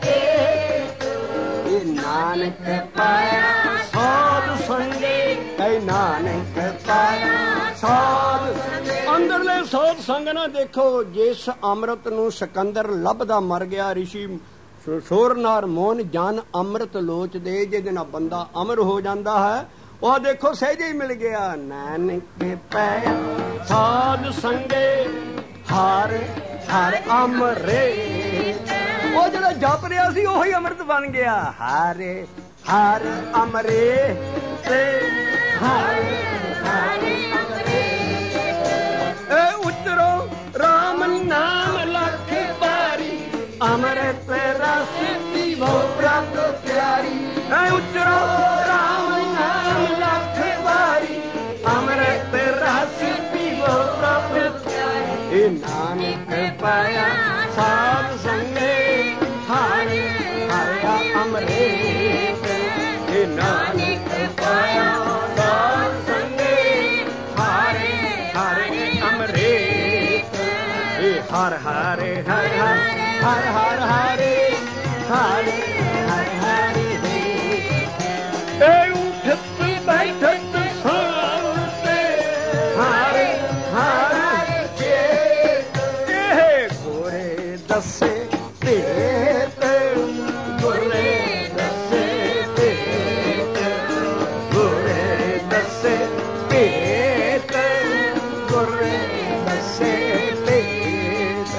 नानक पाया साध संगे नानक पाया साध अंदरले साध संग ना देखो जिस अमृत नूं सिकंदर लभदा मर गया ऋषि सोर नार मोहन जान अमृत लोच दे जिहदे नाल बंदा अमर हो जाता है वह देखो सहजे ही मिल गया नानक पाया साध संगे हर हर अमरे वो जो जप रहा सी ओही अमृत बन गया हरे हर अमरे से हर हर अमरे ए उतरो राम नाम लख बारी अमृत रस पीवो प्राप्त प्यारी ए उतरो राम नाम लख बारी हर हरे हर हर हर हर हरे हरे हर हरे ए उठत बैठत सोते हरे हर के गोरे दसे पेट गोरे दसे पेट गोरे दसे पेट गोरे दसे पेट।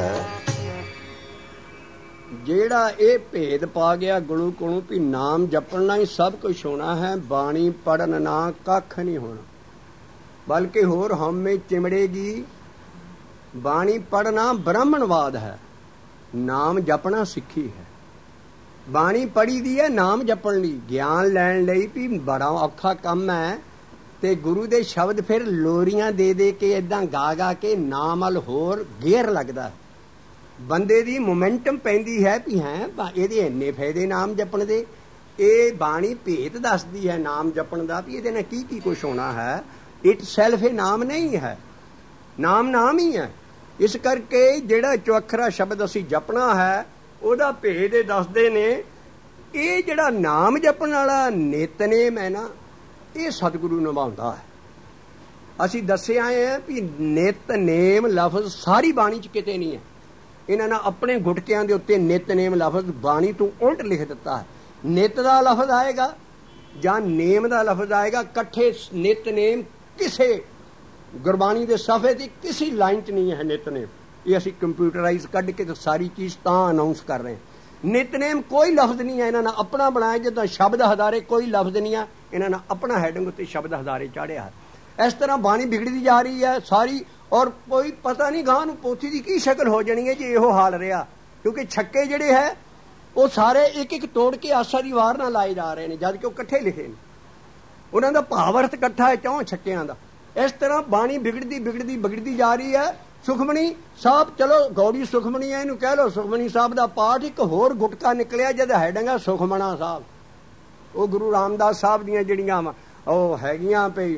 ਜਿਹੜਾ ਇਹ ਭੇਦ ਪਾ ਗਿਆ ਗੁਰੂ ਕੋਲੋਂ ਵੀ ਨਾਮ ਜਪਣਾ ਹੀ ਸਭ ਕੁਝ ਹੋਣਾ ਹੈ, ਬਾਣੀ ਪੜਨ ਨਾ ਕੱਖ ਨਹੀਂ ਹੋਣਾ, ਬਲਕਿ ਹੋਰ ਹਉਮੈ ਚਿਮੜੇਗੀ। ਬਾਣੀ ਪੜਨਾ ਬ੍ਰਾਹਮਣਵਾਦ ਹੈ, ਨਾਮ ਜਪਣਾ ਸਿੱਖੀ ਹੈ। ਬਾਣੀ ਪੜੀ ਦੀ ਹੈ ਨਾਮ ਜਪਣ ਲਈ, ਗਿਆਨ ਲੈਣ ਲਈ ਵੀ ਬੜਾ ਔਖਾ ਕੰਮ ਹੈ। ਤੇ ਗੁਰੂ ਦੇ ਸ਼ਬਦ ਫਿਰ ਲੋਰੀਆਂ ਦੇ ਦੇ ਕੇ ਏਦਾਂ ਗਾ ਗਾ ਕੇ ਨਾਮ ਵੱਲ ਹੋਰ ਗੇਰ ਲੱਗਦਾ, ਬੰਦੇ ਦੀ ਮੋਮੈਂਟਮ ਪੈਂਦੀ ਹੈ ਵੀ ਹੈ ਇਹਦੇ ਇੰਨੇ ਫਾਇਦੇ ਨਾਮ ਜਪਣ ਦੇ। ਇਹ ਬਾਣੀ ਭੇਤ ਦੱਸਦੀ ਹੈ ਨਾਮ ਜਪਣ ਦਾ ਵੀ ਇਹਦੇ ਨਾਲ ਕੀ ਕੀ ਕੁਛ ਹੋਣਾ ਹੈ। ਇਟ ਸੈਲਫ ਇਹ ਨਾਮ ਨਹੀਂ ਹੈ, ਨਾਮ ਨਾਮ ਹੀ ਹੈ। ਇਸ ਕਰਕੇ ਜਿਹੜਾ ਚੌਖਰਾ ਸ਼ਬਦ ਅਸੀਂ ਜਪਣਾ ਹੈ ਉਹਦਾ ਭੇਦ ਇਹ ਦੱਸਦੇ ਨੇ। ਇਹ ਜਿਹੜਾ ਨਾਮ ਜਪਣ ਵਾਲਾ ਨਿਤਨੇਮ ਹੈ ਨਾ, ਇਹ ਸਤਿਗੁਰੂ ਨਿਭਾਉਂਦਾ ਹੈ। ਅਸੀਂ ਦੱਸੇ ਆਏ ਹਾਂ ਵੀ ਨਿਤਨੇਮ ਲਫ਼ਜ਼ ਸਾਰੀ ਬਾਣੀ 'ਚ ਕਿਤੇ ਨਹੀਂ ਹੈ। ਇਹਨਾਂ ਨੇ ਆਪਣੇ ਗੁਟਕਿਆਂ ਦੇ ਉੱਤੇ ਨਿਤਨੇਮ ਲਫ਼ਜ਼ ਬਾਣੀ ਤੋਂ ਉਲਟ ਲਿਖ ਦਿੱਤਾ ਹੈ। ਨਿਤ ਦਾ ਲਫ਼ਜ਼ ਆਏਗਾ ਜਾਂ ਨੇਮ ਦਾ ਲਫ਼ਜ਼ ਆਏਗਾ, ਇਕੱਠੇ ਨਿਤਨੇਮ ਕਿਸੇ ਗੁਰਬਾਣੀ ਦੇ ਸਫ਼ੇ ਦੀ ਕਿਸੇ ਲਾਈਨ 'ਚ ਨਹੀਂ ਹੈ ਨਿਤਨੇਮ। ਇਹ ਅਸੀਂ ਕੰਪਿਊਟਰਾਈਜ਼ ਕੱਢ ਕੇ ਤਾਂ ਸਾਰੀ ਚੀਜ਼ ਤਾਂ ਅਨਾਊਂਸ ਕਰ ਰਹੇ ਹਾਂ। ਨਿਤਨੇਮ ਕੋਈ ਲਫ਼ਜ਼ ਨਹੀਂ ਹੈ, ਇਹਨਾਂ ਨੇ ਆਪਣਾ ਬਣਾਇਆ। ਜਿੱਦਾਂ ਸ਼ਬਦ ਹਜ਼ਾਰੇ ਕੋਈ ਲਫ਼ਜ਼ ਨਹੀਂ ਆ, ਇਹਨਾਂ ਨੇ ਆਪਣਾ ਹੈਡਿੰਗ ਉੱਤੇ ਸ਼ਬਦ ਹਜ਼ਾਰੇ ਚਾੜਿਆ ਹੈ। ਇਸ ਤਰ੍ਹਾਂ ਬਾਣੀ ਵਿਗੜਦੀ ਜਾ ਰਹੀ ਹੈ ਸਾਰੀ, ਔਰ ਕੋਈ ਪਤਾ ਨਹੀਂ ਗਾਂ ਨੂੰ ਪੋਥੀ ਦੀ ਕੀ ਸ਼ਕਲ ਹੋ ਜਾਣੀ ਹੈ ਜੇ ਇਹੋ ਹਾਲ ਰਿਹਾ। ਕਿਉਂਕਿ ਛੱਕੇ ਜਿਹੜੇ ਹੈ ਉਹ ਸਾਰੇ ਇੱਕ ਇੱਕ ਤੋੜ ਕੇ ਆਸਾ ਦੀ ਵਾਰ ਨਾਲ ਲਾਏ ਜਾ ਰਹੇ ਨੇ, ਜਦ ਕਿ ਉਹ ਇਕੱਠੇ ਲਿਖੇ ਨੇ। ਉਹਨਾਂ ਦਾ ਭਾਵ ਅਰਥ ਇਕੱਠਾ ਹੈ ਚੌਂ ਛੱਕਿਆਂ ਦਾ। ਇਸ ਤਰ੍ਹਾਂ ਬਾਣੀ ਵਿਗੜਦੀ ਵਿਗੜਦੀ ਵਿਗੜਦੀ ਜਾ ਰਹੀ ਹੈ। ਸੁਖਮਣੀ ਸਾਹਿਬ, ਚਲੋ ਗੌੜੀ ਸੁਖਮਣੀ ਹੈ, ਇਹਨੂੰ ਕਹਿ ਲਓ ਸੁਖਮਣੀ ਸਾਹਿਬ ਦਾ ਪਾਠ। ਇੱਕ ਹੋਰ ਗੁਟਕਾ ਨਿਕਲਿਆ ਜਦ ਹੈਡਿੰਗ ਆ ਸੁਖਮਣਾ ਸਾਹਿਬ। ਉਹ ਗੁਰੂ ਰਾਮਦਾਸ ਸਾਹਿਬ ਦੀਆਂ ਜਿਹੜੀਆਂ ਉਹ ਹੈਗੀਆਂ ਪਈ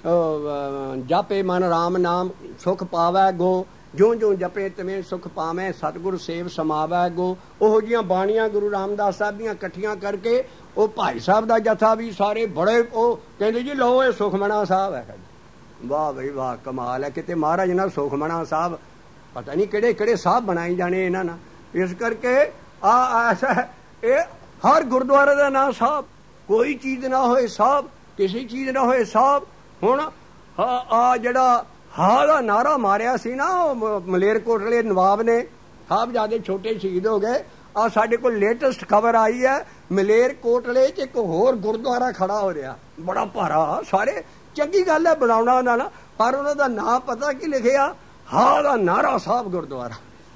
ਜਾਪੇ ਮਨ ਰਾਮ ਨਾਮ ਸੁਖ ਪਾਵੈ ਗੋ, ਜਿਉਂ ਜਿਉਂ ਜਪੇ ਤਿਵੇਂ ਸੁਖ ਪਾਵੇਂ ਸਤਿਗੁਰ ਸੇਵ ਸਮਾਵੈ ਗੋ। ਉਹੋ ਜਿਹੀਆਂ ਬਾਣੀਆਂ ਗੁਰੂ ਰਾਮਦਾਸ ਸਾਹਿਬ ਦੀਆਂ ਇਕੱਠੀਆਂ ਕਰਕੇ ਉਹ ਭਾਈ ਸਾਹਿਬ ਦਾ ਜਥਾ ਵੀ ਸਾਰੇ ਬੜੇ ਉਹ ਕਹਿੰਦੇ ਜੀ ਲਓ ਇਹ ਸੁਖਮਣਾ ਸਾਹਿਬ ਹੈ। ਵਾਹ ਬਈ ਵਾਹ, ਕਮਾਲ ਹੈ। ਕਿਤੇ ਮਹਾਰਾਜ ਨਾਲ ਸੁਖਮਣਾ ਸਾਹਿਬ ਪਤਾ ਨਹੀਂ ਕਿਹੜੇ ਕਿਹੜੇ ਸਾਹਿਬ ਬਣਾਈ ਜਾਣੇ ਇਹਨਾਂ ਨਾਲ। ਇਸ ਕਰਕੇ ਆ ਐਸਾ ਇਹ ਹਰ ਗੁਰਦੁਆਰੇ ਦਾ ਨਾਂ ਸਾਹਿਬ, ਕੋਈ ਚੀਜ਼ ਨਾ ਹੋਏ ਸਾਹਿਬ, ਕਿਸੇ ਚੀਜ਼ ਨਾ ਹੋਏ ਸਾਹਿਬ। ਹੁਣ ਆ ਜਿਹੜਾ ਹਾਂ ਦਾ ਨਾਰਾ ਮਾਰਿਆ ਸੀ ਨਾ ਉਹ ਮਲੇਰਕੋਟਲੇ ਨਵਾਬ ਨੇ, ਸਾਹਿਬਜ਼ਾਦੇ ਛੋਟੇ ਸ਼ਹੀਦ ਹੋ ਗਏ। ਆ ਸਾਡੇ ਕੋਲ ਲੇਟੈਸਟ ਖਬਰ ਆਈ ਹੈ ਮਲੇਰਕੋਟਲੇ 'ਚ ਇੱਕ ਹੋਰ ਗੁਰਦੁਆਰਾ ਖੜਾ ਹੋ ਰਿਹਾ, ਬੜਾ ਭਾਰਾ। ਸਾਰੇ ਚੰਗੀ ਗੱਲ ਹੈ ਬਣਾਉਣਾ ਉਹਨਾਂ ਨਾਲ, ਪਰ ਉਹਨਾਂ ਦਾ ਨਾਂ ਪਤਾ ਕੀ ਲਿਖਿਆ? ਹਾਂ ਦਾ ਨਾਰਾ ਸਾਹਿਬ ਗੁਰਦੁਆਰਾ।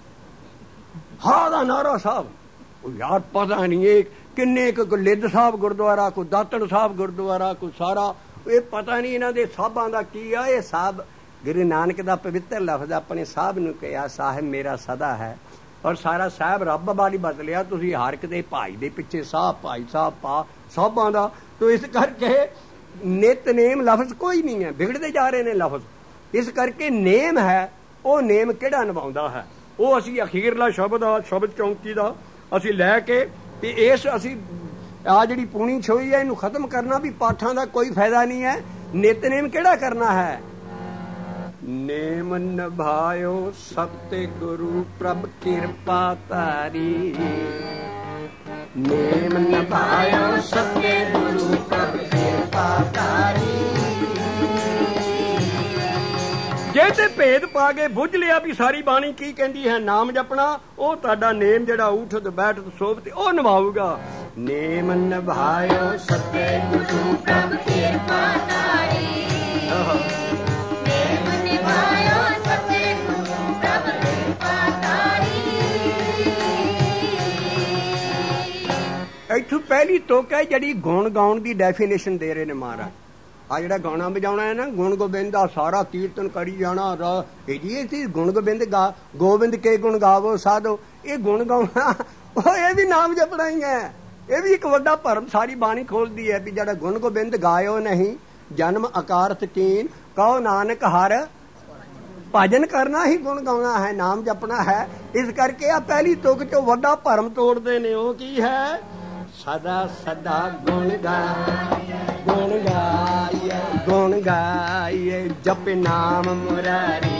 ਹਾਂ ਦਾ ਨਾਰਾ ਸਾਹਿਬ, ਉਹ ਯਾਰ ਪਤਾ ਨਹੀਂ ਇਹ ਕਿੰਨੇ ਕੁ ਲਿੱਦ ਸਾਹਿਬ ਗੁਰਦੁਆਰਾ, ਕੋਈ ਦਾਤਣ ਸਾਹਿਬ ਗੁਰਦੁਆਰਾ, ਕੋਈ ਸਾਰਾ ਇਹ ਪਤਾ ਨਹੀਂ ਇਹਨਾਂ ਦੇ ਸਾਹਿਬਾਂ ਦਾ ਕੀ ਆ। ਇਹ ਸਾਹਿਬ ਗੁਰੂ ਨਾਨਕ ਦਾ ਪਵਿੱਤਰ ਲਫ਼ਜ਼ ਆਪਣੇ ਸਾਹਿਬ ਨੂੰ ਕਿਹਾ, ਸਾਹਿਬ ਮੇਰਾ ਸਦਾ ਹੈ। ਔਰ ਸਾਰਾ ਸਾਹਿਬ ਰੱਬ ਵਾਲੀ ਬਦਲਿਆ। ਤੁਸੀਂ ਹਰ ਕਿਤੇ ਭਾਈ ਦੇ ਪਿੱਛੇ ਸਾਹਿਬ, ਭਾਈ ਸਾਹਿਬ ਪਾ ਸਾਹਿਬਾਂ ਦਾ। ਤੋ ਇਸ ਕਰਕੇ ਨਿਤਨੇਮ ਲਫ਼ਜ਼ ਕੋਈ ਨਹੀਂ ਹੈ, ਵਿਗੜਦੇ ਜਾ ਰਹੇ ਨੇ ਲਫ਼ਜ਼। ਇਸ ਕਰਕੇ ਨੇਮ ਹੈ, ਉਹ ਨੇਮ ਕਿਹੜਾ ਨਿਭਾਉਂਦਾ ਹੈ ਉਹ ਅਸੀਂ ਅਖੀਰਲਾ ਸ਼ਬਦ ਆ ਸ਼ਬਦ ਚੌਂਕੀ ਦਾ ਅਸੀਂ ਲੈ ਕੇ ਤੇ ਇਸ ਅਸੀਂ ਆ ਜਿਹੜੀ ਪੂਣੀ ਛੋਈ ਹੈ ਇਹਨੂੰ ਖਤਮ ਕਰਨਾ ਵੀ ਪਾਠਾਂ ਦਾ ਕੋਈ ਫਾਇਦਾ ਨਹੀਂ ਹੈ। ਨਿਤਨੇਮ ਕਿਹੜਾ ਕਰਨਾ ਹੈ? ਨੇਮ ਨਿਭਾਇਓ ਸਤਿ ਗੁਰੂ ਪ੍ਰਭ ਕਿਰਪਾ ਤਾਰੀ। ਨੇਮ ਨਿਭਾਇਓ ਸਤਿ ਗੁਰੂ ਪ੍ਰਭ ਕਿਰਪਾ ਤਾਰੀ। ਜੇ ਤੇ ਭੇਦ ਪਾ ਕੇ ਬੁੱਝ ਲਿਆ ਵੀ ਸਾਰੀ ਬਾਣੀ ਕੀ ਕਹਿੰਦੀ ਹੈ ਨਾਮ ਜਪਣਾ, ਉਹ ਤੁਹਾਡਾ ਨੇਮ ਜਿਹੜਾ ਉਠਤ ਬੈਠਤ ਸੋਭਤ ਉਹ ਨਿਭਾਊਗਾ। ਨੇਮ ਨਿਭਾਇਓ ਸਤਿ ਗੁਰੂ ਪ੍ਰਭ ਕਿਰਪਾ ਤਾਰੀ। ਨੇਮ ਨਿਭਾਇਓ ਸਤਿ ਗੁਰੂ ਪ੍ਰਭ ਕਿਰਪਾ ਤਾਰੀ। ਇੱਥੋਂ ਪਹਿਲੀ ਤੁਕ ਹੈ ਜਿਹੜੀ ਗੁਣ ਗਾਉਣ ਦੀ ਡੈਫੀਨੇਸ਼ਨ ਦੇ ਰਹੇ ਨੇ ਮਹਾਰਾਜ। ਆ ਜਿਹੜਾ ਗਾਣਾ ਵਜਾਉਣਾ ਹੈ ਨਾ, ਗੁਣ ਗੋਬਿੰਦ ਦਾ ਸਾਰਾ ਕੀਰਤਨ ਕਰੀ ਜਾਣਾ। ਜੀ ਇਹ ਗੁਣ ਗੋਬਿੰਦ ਗਾ, ਗੋਬਿੰਦ ਕੇ ਗੁਣ ਗਾਵੋ ਸਾਧੋ, ਇਹ ਗੁਣ ਗਾਉਣਾ ਉਹ ਇਹ ਵੀ ਨਾਮ ਜਪਣਾ ਹੀ ਹੈ। ਇਹ ਵੀ ਇੱਕ ਵੱਡਾ ਭਰਮ ਸਾਰੀ ਬਾਣੀ ਖੋਲਦੀ ਹੈ ਵੀ ਜਿਹੜਾ ਗੁਣ ਗੋਬਿੰਦ ਗਾਇਓ ਨਹੀਂ ਜਨਮ ਅਕਾਰਥ ਕੀਨ ਕਹੋ ਨਾਨਕ ਹਰ भजन करना ही गुण गाना है, नाम जपना है। इस करके आ पहली तुक चो वड्डा भरम तोड़ते ने। वो की है? सदा सदा गुण गाइए गुण गाइए गुण गाइए जप नाम मुरारी।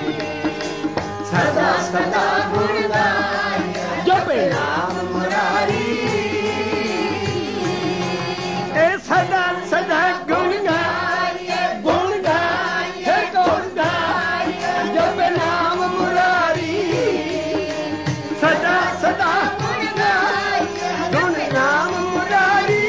सदा सदा गुण गाइए जप नाम मुरारी। ए सदा सदा गुण गाइए गुण गाइए गुण गाइए जप नाम मुरारी। सदा सदा गुण गाइए गुण नाम मुरारी।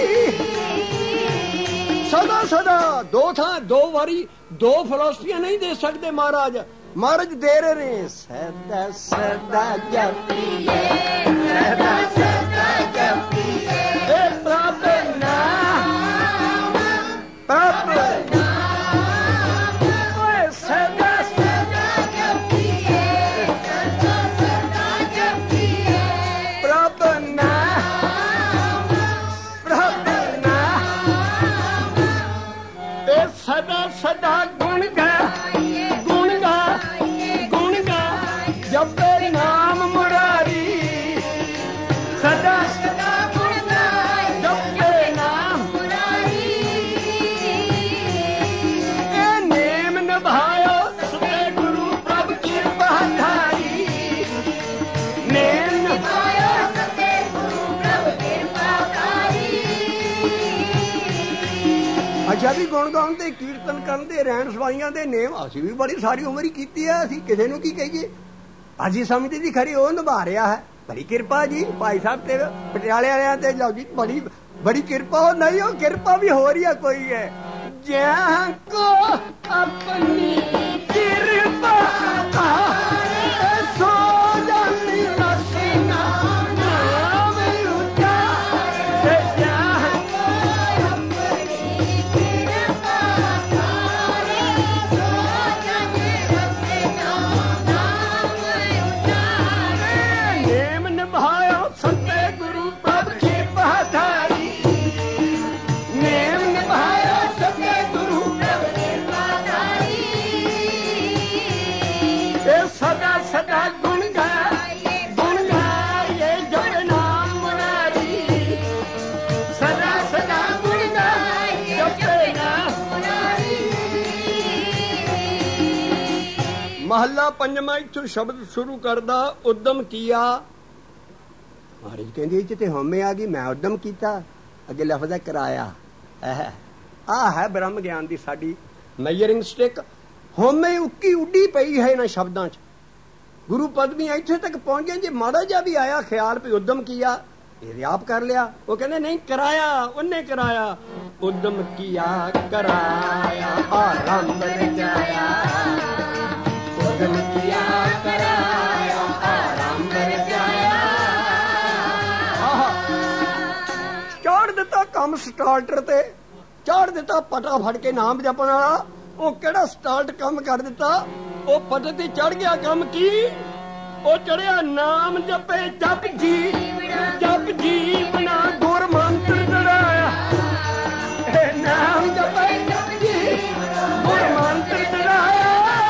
सदा सदा दो था दो वारी दो फिलोसफियां नहीं दे सकते महाराज। महाराज दे रहे ने सदा सदा जपिए सदा सदा जपिए प्रभ नाम प्रभ नाम सदा सदा जपिए सदा सदा जपिए प्रभ नाम प्रभ नाम। सदा सदा गुण गाइए गुण गाइए गुण गाइए जपे नाम मुरारी। सदा सदा गुण गाइए जपे नाम मुरारी। ए नेम निभायो सते गुरु प्रभ कृपा धारी। नेम निभायो सते गुरु प्रभ कृपा धारी। अच्छा भी गुण गाउन ते कीर्तन करन ते रहन सवाइयां दे नेम असीं भी बड़ी सारी उम्र ही कीती है। असीं किसे नूं की कहिए? असीं समझदे जी खरी ਉਹ ਨਿਭਾ ਰਿਹਾ है। बड़ी किरपा जी भाई साहब ते पटियाले वालियां ते लओ जी बड़ी बड़ी किरपा। हो नहीं हो किरपा भी हो रही है कोई है जहाँ को अपनी किरपा सो जानी रसना नाम उचारे। जहाँ को अपनी किरपा सो जानी रसना नाम उचारे। नेम निभायो सते गुरु प्रभ कृपा धारी। नेम निभायो सते गुरु प्रभ कृपा धारी। ए सदा सदा गुण गाइए गुण गाइए जप नाम मुरारी। सदा सदा गुण गाइए जप नाम मुरारी। महला पंजवां इत्थों शब्द शुरू करदा उद्यम किया। महाराज कहंदे इह ते हमें आ गई मैं उद्यम कीता। अगे लफ्ज़ है कराया। आ है ब्रह्म ज्ञान दी साडी मेजरिंग स्टिक। होमे उक्की उड्डी पई है इन्हां शब्दां च। गुरु पदवी इत्थे तक पहुंच गए जी माड़ा जा भी आया ख्याल भी उद्यम किया ये आप कर लिया। वो कहते नहीं कराया उन्हें कराया। उद्यम किया कराया आरंभ रचाया। उद्यम किया कराया आरंभ रचाया। चाड़ दिता काम स्टार्टर ते चाड़ दिता पटा फड़ के नाम जपन वाला। वो केड़ा स्टार्ट काम कर दिता। वो पटे ते चढ़ गया काम की वो चढ़िया नाम जपे जप जी जप जीवना गुर मंत्र चढ़ाया। नाम जपे जप जी गुर मंत्र चढ़ाया।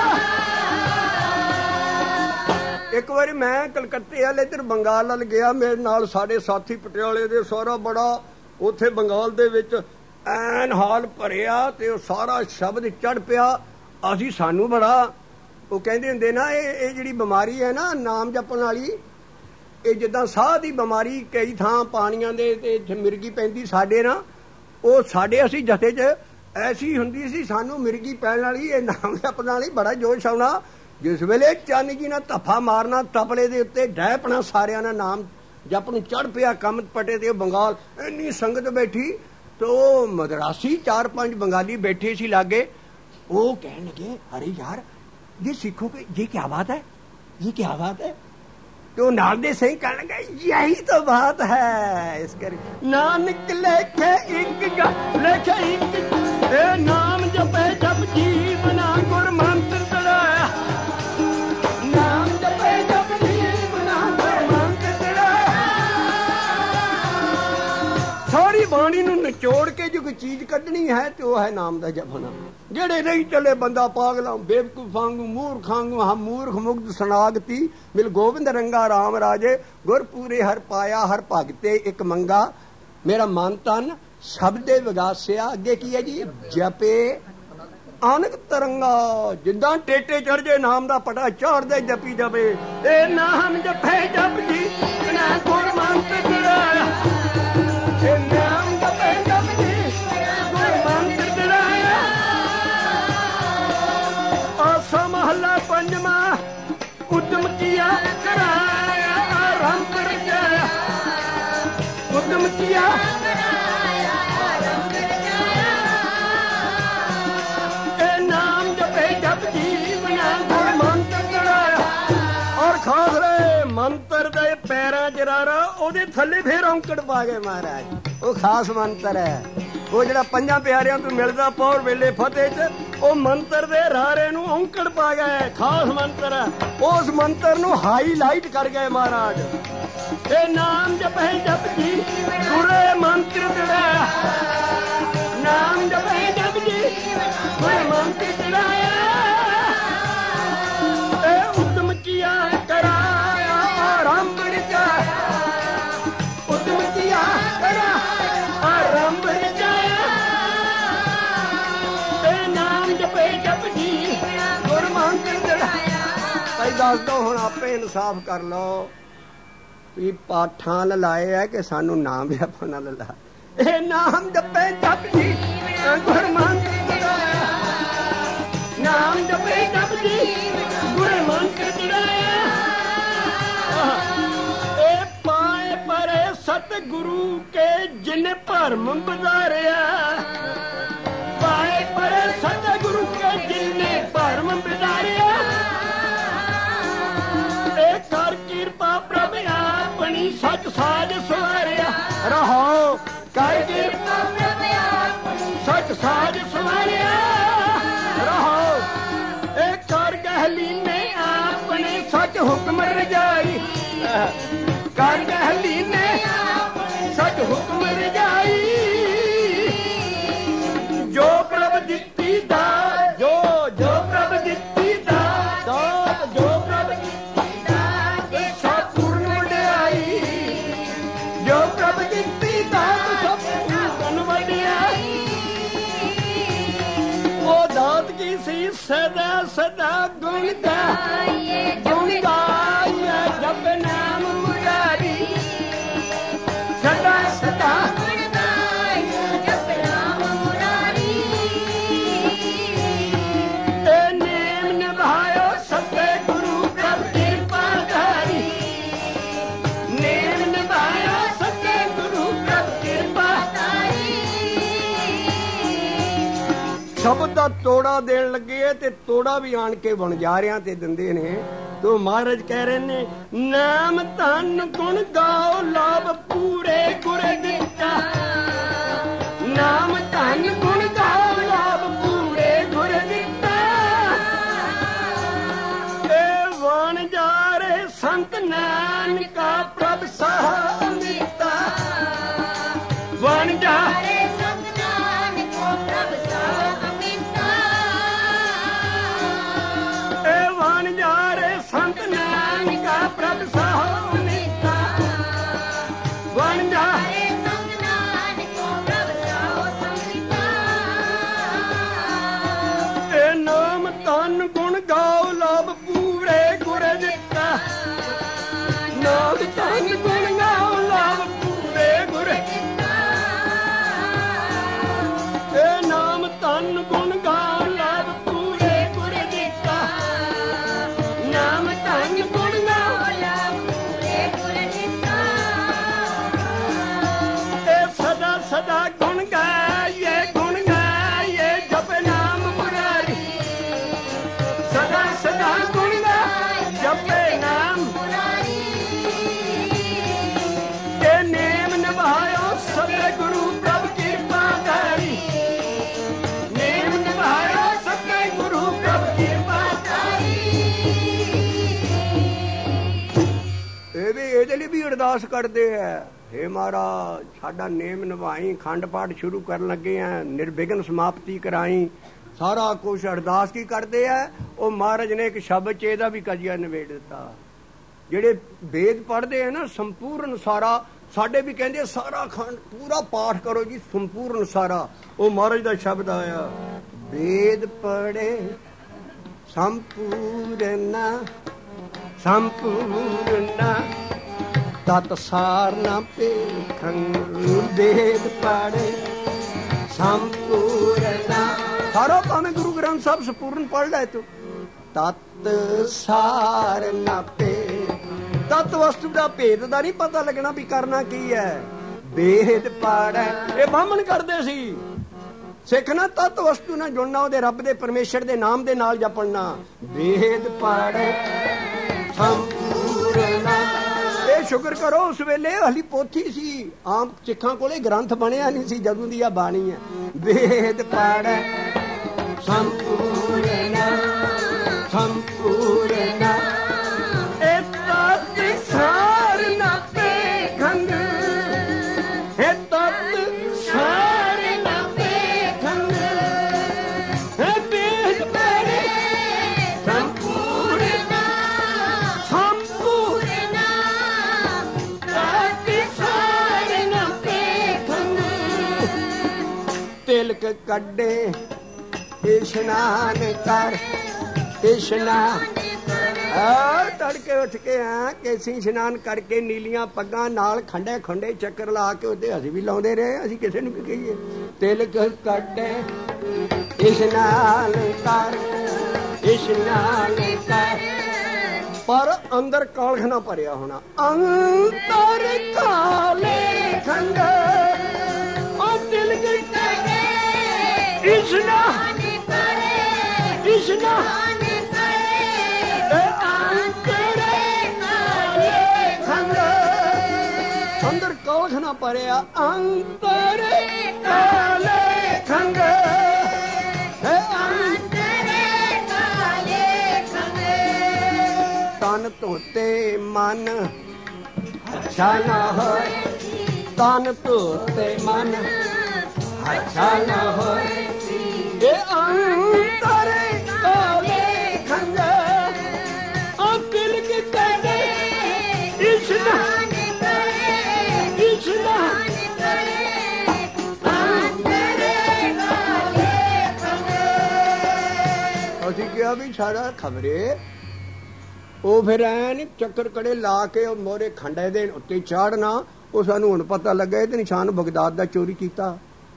एक बार मैं कलकत्ते वाले इधर बंगाल वाल गया। मेरे नाल साडे साथी पटियाले दे सारा बड़ा उथे बंगाल दे विच ਐਨ ਹਾਲ ਭਰਿਆ ਤੇ ਉਹ ਸਾਰਾ ਸ਼ਬਦ ਚੜ ਪਿਆ। ਅਸੀਂ ਸਾਨੂੰ ਬੜਾ ਉਹ ਕਹਿੰਦੇ ਹੁੰਦੇ ਨਾ ਇਹ ਇਹ ਜਿਹੜੀ ਬਿਮਾਰੀ ਹੈ ਨਾ ਨਾਮ ਜਪਣ ਵਾਲੀ ਇਹ ਜਿੱਦਾਂ ਸਾਹ ਦੀ ਬਿਮਾਰੀ ਕਈ ਥਾਂ ਪਾਣੀਆਂ ਦੇ ਤੇ ਮਿਰਗੀ ਪੈਂਦੀ ਸਾਡੇ ਨਾ ਉਹ ਸਾਡੇ ਅਸੀਂ ਜਥੇ 'ਚ ਐਸੀ ਹੁੰਦੀ ਸੀ ਸਾਨੂੰ ਮਿਰਗੀ ਪੈਣ ਵਾਲੀ ਇਹ ਨਾਮ ਜਪਣ ਵਾਲੀ ਬੜਾ ਜੋਸ਼ ਆਉਣਾ। ਜਿਸ ਵੇਲੇ ਚੰਨ ਜੀ ਨਾਲ ਧੱਫਾ ਮਾਰਨਾ ਤਪਲੇ ਦੇ ਉੱਤੇ ਡਹਿ ਪਣਾ ਸਾਰਿਆਂ ਦਾ ਨਾਮ ਜਪ ਨੂੰ ਚੜ ਪਿਆ ਕੰਮ ਪਟੇ ਤੇ ਬੰਗਾਲ ਇੰਨੀ ਸੰਗਤ ਬੈਠੀ। तो मद्रासी चार पांच बंगाली बैठे सी लागे। वो कहने लगे अरे यार ये सिखों के ये क्या बात है ये क्या बात है। तो नाल दे सही कहने लगे यही तो बात है। इस कर नानक लेखे एक लेखे एक ए नाम जपे जप जीवना गुर मंत्र चढ़ाया। नाम जपे जप जीवना गुर मंत्र चढ़ाया। थोड़ी ਇਹਦੀ ਬਾਣੀ ਨੂੰ ਨਿਚੋੜ ਕੇ ਜੇ ਕੋਈ ਚੀਜ਼ ਕੱਢਣੀ ਹੈ ਤੇ ਉਹ ਹੈ ਨਾਮ ਦਾ ਜਪਣਾ। ਜਿਹੜੇ ਨਹੀਂ ਚੱਲੇ ਬੰਦਾ ਪਾਗਲਾਂ ਬੇਵਕੂਫਾਂ ਨੂੰ ਮੂਰਖਾਂ ਨੂੰ ਹਮ ਮੂਰਖ ਮੁਗਧ ਸਨਾਗਤੀ ਮਿਲ ਗੋਬਿੰਦ ਰੰਗਾ ਰਾਮ ਰਾਜੇ ਗੁਰ ਪੂਰੇ ਹਰ ਪਾਇਆ ਹਰ ਭਗਤੇ ਇੱਕ ਮੰਗਾ ਮੇਰਾ ਮਨ ਤਨ ਸਭ ਦੇ ਵਿਗਾਸਿਆ। ਅੱਗੇ ਕੀ ਹੈ ਜੀ? ਜਪੇ ਆਨਕ ਤਰੰਗਾ। ਜਿੱਦਾਂ ਟੇਟੇ ਚੜ ਜੇ ਨਾਮ ਦਾ ਪਟਾ ਝਾੜਦੇ ਜਪੀ ਜਾਵੇ। ਇਹ ਨਾਮ ਜਪੇ ਜਪ ਜੀ ਨਾ ਗੁਰ ਮੰਤਰ ਜੜਾਇਆ। ਇਹ ਨਾਮ ਜਪੇ ਜਪ ਜੀ ਗੁਰ ਮੰਤਰ ਜੜਾਇਆ। ਆਸਾ ਮਹੱਲਾ ਪੰਜਵਾਂ ਉਦਮ ਕੀਆ ਕਰਾਇਆ ਆਰੰਭ ਰਚਾਇਆ। ਉਦਮ ਕੀਆ ਮੰਤਰ ਦੇ ਪੈਰਾਂ ਚ ਰਾਰਾ ਉਹਦੇ ਥੱਲੇ ਫੇਰ ਔਂਕੜ ਪਾ ਗਏ ਮਹਾਰਾਜ। ਉਹ ਖਾਸ ਮੰਤਰ ਹੈ ਉਹ ਜਿਹੜਾ ਪੰਜਾਂ ਪਿਆਰਿਆਂ ਤੋਂ ਮਿਲਦਾ ਪੌਰ ਵੇਲੇ ਫਤਿਹ ਚ। ਉਹ ਮੰਤਰ ਦੇ ਰਾਰੇ ਨੂੰ ਔਂਕੜ ਪਾ ਗਏ। ਖਾਸ ਮੰਤਰ ਹੈ। ਉਸ ਮੰਤਰ ਨੂੰ ਹਾਈਲਾਈਟ ਕਰ ਗਏ ਮਹਾਰਾਜ। ਇਹ ਨਾਮ ਜਪੇ ਜਪ ਜੀ ਗੁਰੇ ਮੰਤਰ ਜੜਾਇਆ। ਨਾਮ ਜਪੇ ਜਪ ਜੀ ਗੁਰੇ ਮੰਤਰ ਜੜਾਇਆ। ਇਹ ਉਦਮ ਕੀਆ ਕਰਾਇਆ ਆਰੰਭ ਰਚਾਇਆ। ਉਦਮ ਕੀਆ ਕਰਾ ਆਰੰਭ ਰਚਾਇਆ। ਇਹ ਨਾਮ ਜਪੇ ਜਪ ਜੀ ਗੁਰ ਮੰਤਰ ਜੜਾਇਆ। ਭਾਈ ਦੱਸ ਦੋ ਹੁਣ ਆਪੇ ਇਨਸਾਫ ਕਰ ਲਓ ਵੀ ਪਾਠਾਂ ਲਾਏ ਹੈ ਕਿ ਸਾਨੂੰ ਨਾਮ ਜਪਣਾ ਲਾ। ਇਹ ਨਾਮ ਜਪੇ ਜਪ ਜੀ ਗੁਰ ਮੰਤਰ ਜੜਾਇਆ। ਨਾਮ ਜਪੇ ਜਪ ਜੀ ਗੁਰ ਮੰਤਰ ਜੜਾਇਆ। ਇਹ ਪਾਏ ਪਰੇ ਸਤਿਗੁਰੂ ਕੇ ਜਿਨ ਭਰਮ ਬਜ਼ਾਰਿਆ। ਪਾਏ ਪਰੇ ਸਤਿਗੁਰੂ ਕੇ ਜਿਨੇ ਭਰਮ ਬਜ਼ਾਰਿਆ। ਇਹ ਕਰ ਕਿਰਪਾ ਪ੍ਰਭ ਆਪਣੀ ਸੱਚ ਸਾਜ ਸਵਾਰਿਆ। ਰਹੋ ਕਰ ਕਿਰਪਾ ਪ੍ਰਭ ਆਪਣੀ ਸੱਚ ਸਾਜ ਸਵਾਰਿਆ। ਰਹੋ ਇਹ ਕਰ ਗਹਿਲੀ ਨੇ ਆਪਣੇ ਸੱਚ ਹੁਕਮ ਰਜਾਈ। ਕਰ ਗਹਿਲੀ ਨੇ ਸੱਚ ਹੁਕਮ ਰਜਾਈ। ਜੋ ਪ੍ਰਭ ਦਿੱਤੀ ਦਾ ਜੋ ਜੋ ਪ੍ਰਭ ਦਿੱਤੀ ਦਾ ਦਾਤ ਜੋ ਪ੍ਰਭ ਦਿੱਤੀ ਦਾ ਸਭ ਪੂਰਨ ਵਡਿਆਈ। ਜੋ ਪ੍ਰਭ ਦਿੱਤੀ ਦਾਤ ਸਭ ਪੂਰਨ ਵਡਿਆਈ। ਉਹ ਦਾਤ ਕੀ ਸੀ ਸਦਾ ਸਦਾ ਗੁਣ ਗਾਈਏ ਗੁਣ ਗਾਈਏ ਜਪ ਨਾਮ ਮੁਰਾਰੀ। ਸਦਾ ਸਦਾ ਗੁਣ ਗਾਈਏ ਜਪ ਨਾਮ ਮੁਰਾਰੀ। ਇਹ ਨੇਮ ਨਿਭਾਇਓ ਸੱਚੇ ਗੁਰੂ ਪ੍ਰਭ ਕਿਰਪਾ ਧਾਰੀ। ਨੇਮ ਨਿਭਾਇਓ ਸੱਚੇ ਗੁਰੂ ਪ੍ਰਭ ਕਿਰਪਾ ਧਾਰੀ। ਸ਼ਬਦ ਦਾ ਤੋੜਾ ਦੇਣ ਲੱਗੇ ਤੇ ਤੋੜਾ ਵੀ ਆਣ ਕੇ ਵਣਜਾਰਿਆਂ ਤੇ ਦਿੰਦੇ ਨੇ। ਤੋ ਮਹਾਰਾਜ ਕਹਿ ਰਹੇ ਨੇ ਨਾਮ ਧਨ ਗੁਣ ਗਾਓ ਲਾਭ ਪੂਰੇ ਗੁਰ ਦਿੱਤਾ। ਨਾਮ ਧਨ ਗੁਣ ਗਾਓ ਲਾਭ ਪੂਰੇ ਗੁਰ ਦਿੱਤਾ। ਇਹ ਵਣਜਾਰੇ ਸੰਤ ਨਾਨਕਾ ਪ੍ਰਭ ਸਾਹ ਅਮ੍ਰਿਤਾ। ਵਣਜਾਰੇ ਸੰਤ ਨਾਨਕਾ ਪ੍ਰਭ ਸਾਹ ਅਮ੍ਰਿਤਾ। ਇਹ ਵਣਜਾਰੇ ਸੰਤ ਨਾਨਕਾ ਪ੍ਰਭ ਸਾਹ ਅਮ੍ਰਿਤਾ। ਵਣਜਾਰੇ ਸੰਤ ਨਾਨਕਾ ਪ੍ਰਭ ਸਾਹ ਅਮ੍ਰਿਤਾ। ਇਹ ਨਾਮ ਧਨ ਗੁਣ ਗਾਓ ਲਾਭ ਪੂਰੇ ਗੁਰ ਦਿੱਤਾ। ਨਾਮ ਧਨ ਗੁਣ ਗਾਓ ਲਾਭ ਪੂਰੇ ਗੁਰ ਦਿੱਤਾ। ਇਹ ਨਾਮ ਧਨ ਗੁਣ ਗਾਓ ਲਾਭ ਪੂਰੇ ਗੁਰ ਦਿੱਤਾ। ਨਾਮ ਧਨ ਗੁਣ ਗਾਓ ਲਾਭ ਪੂਰੇ ਗੁਰ ਦਿੱਤਾ। ਇਹ ਸਦਾ ਸਦਾ ਗੁਣ ਗਾਈਏ ਗੁਣ ਗਾਈਏ ਜਪ ਨਾਮ ਮੁਰਾਰੀ। ਸਦਾ ਸਦਾ ਗੁਣ ਗਾਈਏ ਜਪੇ ਨਾਮ ਮੁਰਾਰੀ। ਇਹ ਨੇਮ ਨਿਭਾਇਓ ਸੱਚੇ ਗੁਰੂ ਪ੍ਰਭ ਕਿਰਪਾ ਧਾਰੀ। ਨੇਮ ਨਿਭਾਇਓ ਸੱਚੇ ਗੁਰੂ ਪ੍ਰਭ ਕਿਰਪਾ ਧਾਰੀ। ਇਹ ਵੀ ਇਹਦੇ ਲਈ ਵੀ ਅਰਦਾਸ ਕਰਦੇ ਆ हे महाराज साडा नेम निभाई, खंड पाठ शुरू करन लगे हैं, निर्विघन समाप्ति कराई, सारा कुछ। अरदास की करते हैं वो महाराज ने एक शब्द च ਇਹਦਾ भी कजिया निबेड़ दिता। ਜਿਹੜੇ वेद पढ़ते हैं ना संपूर्ण सारा, साडे भी कहते सारा खंड पूरा पाठ करो जी संपूर्ण सारा। वो महाराज का शब्द आया, वेद पढ़े संपूर्ण संपूर्ण तत् सार न पेखं, वेद पढ़े संपूर्ण सारा भावें गुरु ग्रंथ साहब संपूर्ण पढ़ ले तू, तत् सार न पे, तत्त वस्तु का भेद का नहीं पता लगना भी करना की है। वेद पढ़ ये ब्राह्मण करते सी, सिख ना तत्त वस्तु ना जुड़ना, ਉਹਦੇ ਰੱਬ ਦੇ ਪਰਮੇਸ਼ਰ ਦੇ ਨਾਮ ਦੇ ਨਾਲ ਜਪਣਾ। वेद पढ़ संपूर्ण, ਇਹ ਸ਼ੁਕਰ ਕਰੋ ਉਸ ਵੇਲੇ ਹਲੀ ਪੋਥੀ ਸੀ, ਆਮ ਸਿੱਖਾਂ ਕੋਲੇ ਗ੍ਰੰਥ ਬਣਿਆ ਨਹੀਂ ਸੀ ਜਦੋਂ ਦੀ ਆ ਬਾਣੀ ਹੈ। वेद पढ़ संपूर्ण संपूर्ण तत् सार न पेखं, हे तत् सार न पेखं, हे वेद पढ़े संपूर्ण संपूर्ण तत् सार न पेखं। तिलक कड्डे इशनान कर, इशनान तड़के उठ के हाँ केसी इशनान करके नीलियां पग्गां नाल खंडे खंडे चक्कर ला के उत्ते असीं भी लाउंदे रहे, असीं किसे नूं की कहीए। तिलक कड्डे इशनान कर, इशनान कर, पर अंदर कालखना भरिया होना, अंतर काले खंड, ओ तिलक कड्डे इशनान इशनान अंदर कालखना भरिया, अंतर काले खंड, तन धोते मन अच्छा न होए, तन धोते मन अच्छा न होए, ये अंतर काले खंड, और तिलक कड्डे इशनान ਅਸੀਂ ਕਿਹਾ ਵੀ ਸਾਡਾ ਖਬਰੇ ਉਹ ਫਿਰ ਐਨ ਚੱਕਰ ਕੜੇ ਲਾ ਕੇ ਉਹ ਮੋਰੇ ਖੰਡੇ ਦੇ ਉੱਤੇ ਚਾੜਨਾ। ਉਹ ਸਾਨੂੰ ਹੁਣ ਪਤਾ ਲੱਗਾ ਇਹ ਤੇ ਨਿਸ਼ਾਨ ਬਗਦਾਦ ਦਾ ਚੋਰੀ ਕੀਤਾ,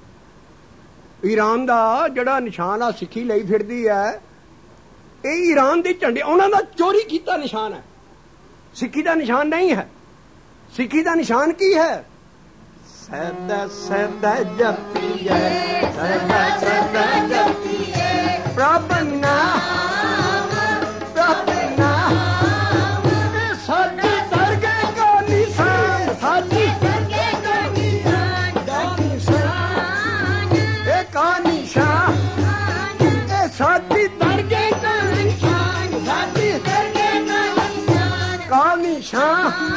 ਈਰਾਨ ਦਾ ਜਿਹੜਾ ਨਿਸ਼ਾਨ ਆ ਸਿੱਖੀ ਲਈ ਫਿਰਦੀ ਹੈ, ਇਹ ਈਰਾਨ ਦੇ ਝੰਡੇ ਉਹਨਾਂ ਦਾ ਚੋਰੀ ਕੀਤਾ ਨਿਸ਼ਾਨ ਹੈ, ਸਿੱਖੀ ਦਾ ਨਿਸ਼ਾਨ ਨਹੀਂ ਹੈ। ਸਿੱਖੀ ਦਾ ਨਿਸ਼ਾਨ ਕੀ ਹੈ? ਸਦਾ ਸਦਾ ਜਪੀਏ, ਸਦਾ ਸਦਾ ਜਪੀਏ ਪ੍ਰਭ ਨਾਮ, ਪ੍ਰਭ ਨਾਮ, ਸਾਡੀ ਦਰਗਾਹ ਕਾ ਨਿਸ਼ਾਨ, ਸਾਡੀ ਦਰਗਾਹ ਕਾ ਨਿਸ਼ਾਨ, ਦਾ ਨਿਸ਼ਾਨ ਇਹ ਕਾ ਨਿਸ਼ਾਨ, ਇਹ ਸਾਡੀ ਦਰਗਾਹ ਕਾ ਨਿਸ਼ਾਨ, ਸਾਡੀ ਦਰਗਾਹ ਕਾ ਨਿਸ਼ਾਨ, ਕਾ ਨਿਸ਼ਾਨ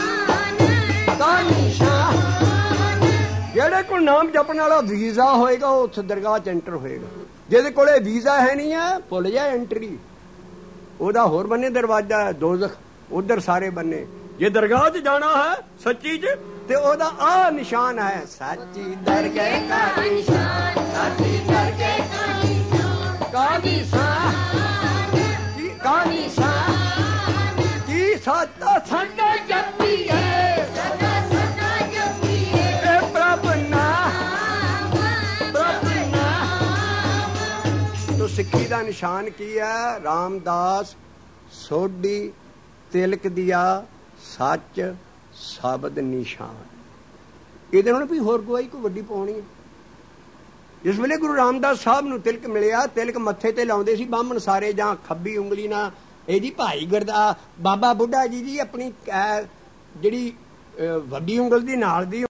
ਜਿਹੜੇ ਕੋਲ ਨਾਮ ਜਪਣ ਵਾਲਾ ਵੀਜ਼ਾ ਹੋਏਗਾ ਉਹ ਉੱਥੇ ਦਰਗਾਹ ਚ ਐਂਟਰ ਹੋਏਗਾ। ਜਿਹਦੇ ਕੋਲੇ ਵੀਜ਼ਾ ਹੈ ਨਹੀਂ ਹੈ ਭੁੱਲ ਜਾ ਐਂਟਰੀ, ਉਹਦਾ ਹੋਰ ਬੰਨੇ ਦਰਵਾਜ਼ਾ ਹੈ ਦੋਜ਼ਖ, ਉਧਰ ਸਾਰੇ ਬੰਨੇ। ਜੇ ਦਰਗਾਹ ਚ ਜਾਣਾ ਹੈ ਸੱਚੀ ਚ ਤੇ ਉਹਦਾ ਆ ਨਿਸ਼ਾਨ ਹੈ, ਸੱਚੀ ਦਰਗਾਹ ਕਾ ਨਿਸ਼ਾਨ, ਸੱਚੀ ਦਰਗਾਹ ਕਾ ਨਿਸ਼ਾਨ, ਕਾ ਨਿਸ਼ਾਨ ਕੀ ਕਾ ਨਿਸ਼ਾਨ ਕੀ ਸਾਡਾ ਸਾਡਾ ਜਪੀ ਹੈ, ਸਾਡਾ ਸਾਡਾ ਜਪੀ ਹੈ ਇਹ ਪ੍ਰਭ ਨਾਮ, ਪ੍ਰਭ ਨਾਮ। ਤੋ ਸਿੱਖੀ ਦਾ ਨਿਸ਼ਾਨ ਕੀ ਹੈ? ਰਾਮਦਾਸ ਸੋਢੀ ਤਿਲਕ ਦਿਆ ਸੱਚ ਸ਼ਬਦ ਨਿਸ਼ਾਨ। ਇਹਦੇ ਨਾਲ ਵੀ ਹੋਰ ਗਵਾਹੀ ਕੋਈ ਵੱਡੀ ਪਾਉਣੀ ਹੈ। ਜਿਸ ਵੇਲੇ ਗੁਰੂ ਰਾਮਦਾਸ ਸਾਹਿਬ ਨੂੰ ਤਿਲਕ ਮਿਲਿਆ, ਤਿਲਕ ਮੱਥੇ ਤੇ ਲਾਉਂਦੇ ਸੀ ਬਾਹਮਣ ਸਾਰੇ, ਜਾਂ ਖੱਬੀ ਉਂਗਲੀ ਨਾਲ ਇਹਦੀ ਭਾਈ ਗੁਰਦਾ ਬਾਬਾ ਬੁੱਢਾ ਜੀ ਦੀ ਆਪਣੀ ਜਿਹੜੀ ਵੱਡੀ ਉਂਗਲ ਦੀ ਨਾਲ ਦੀ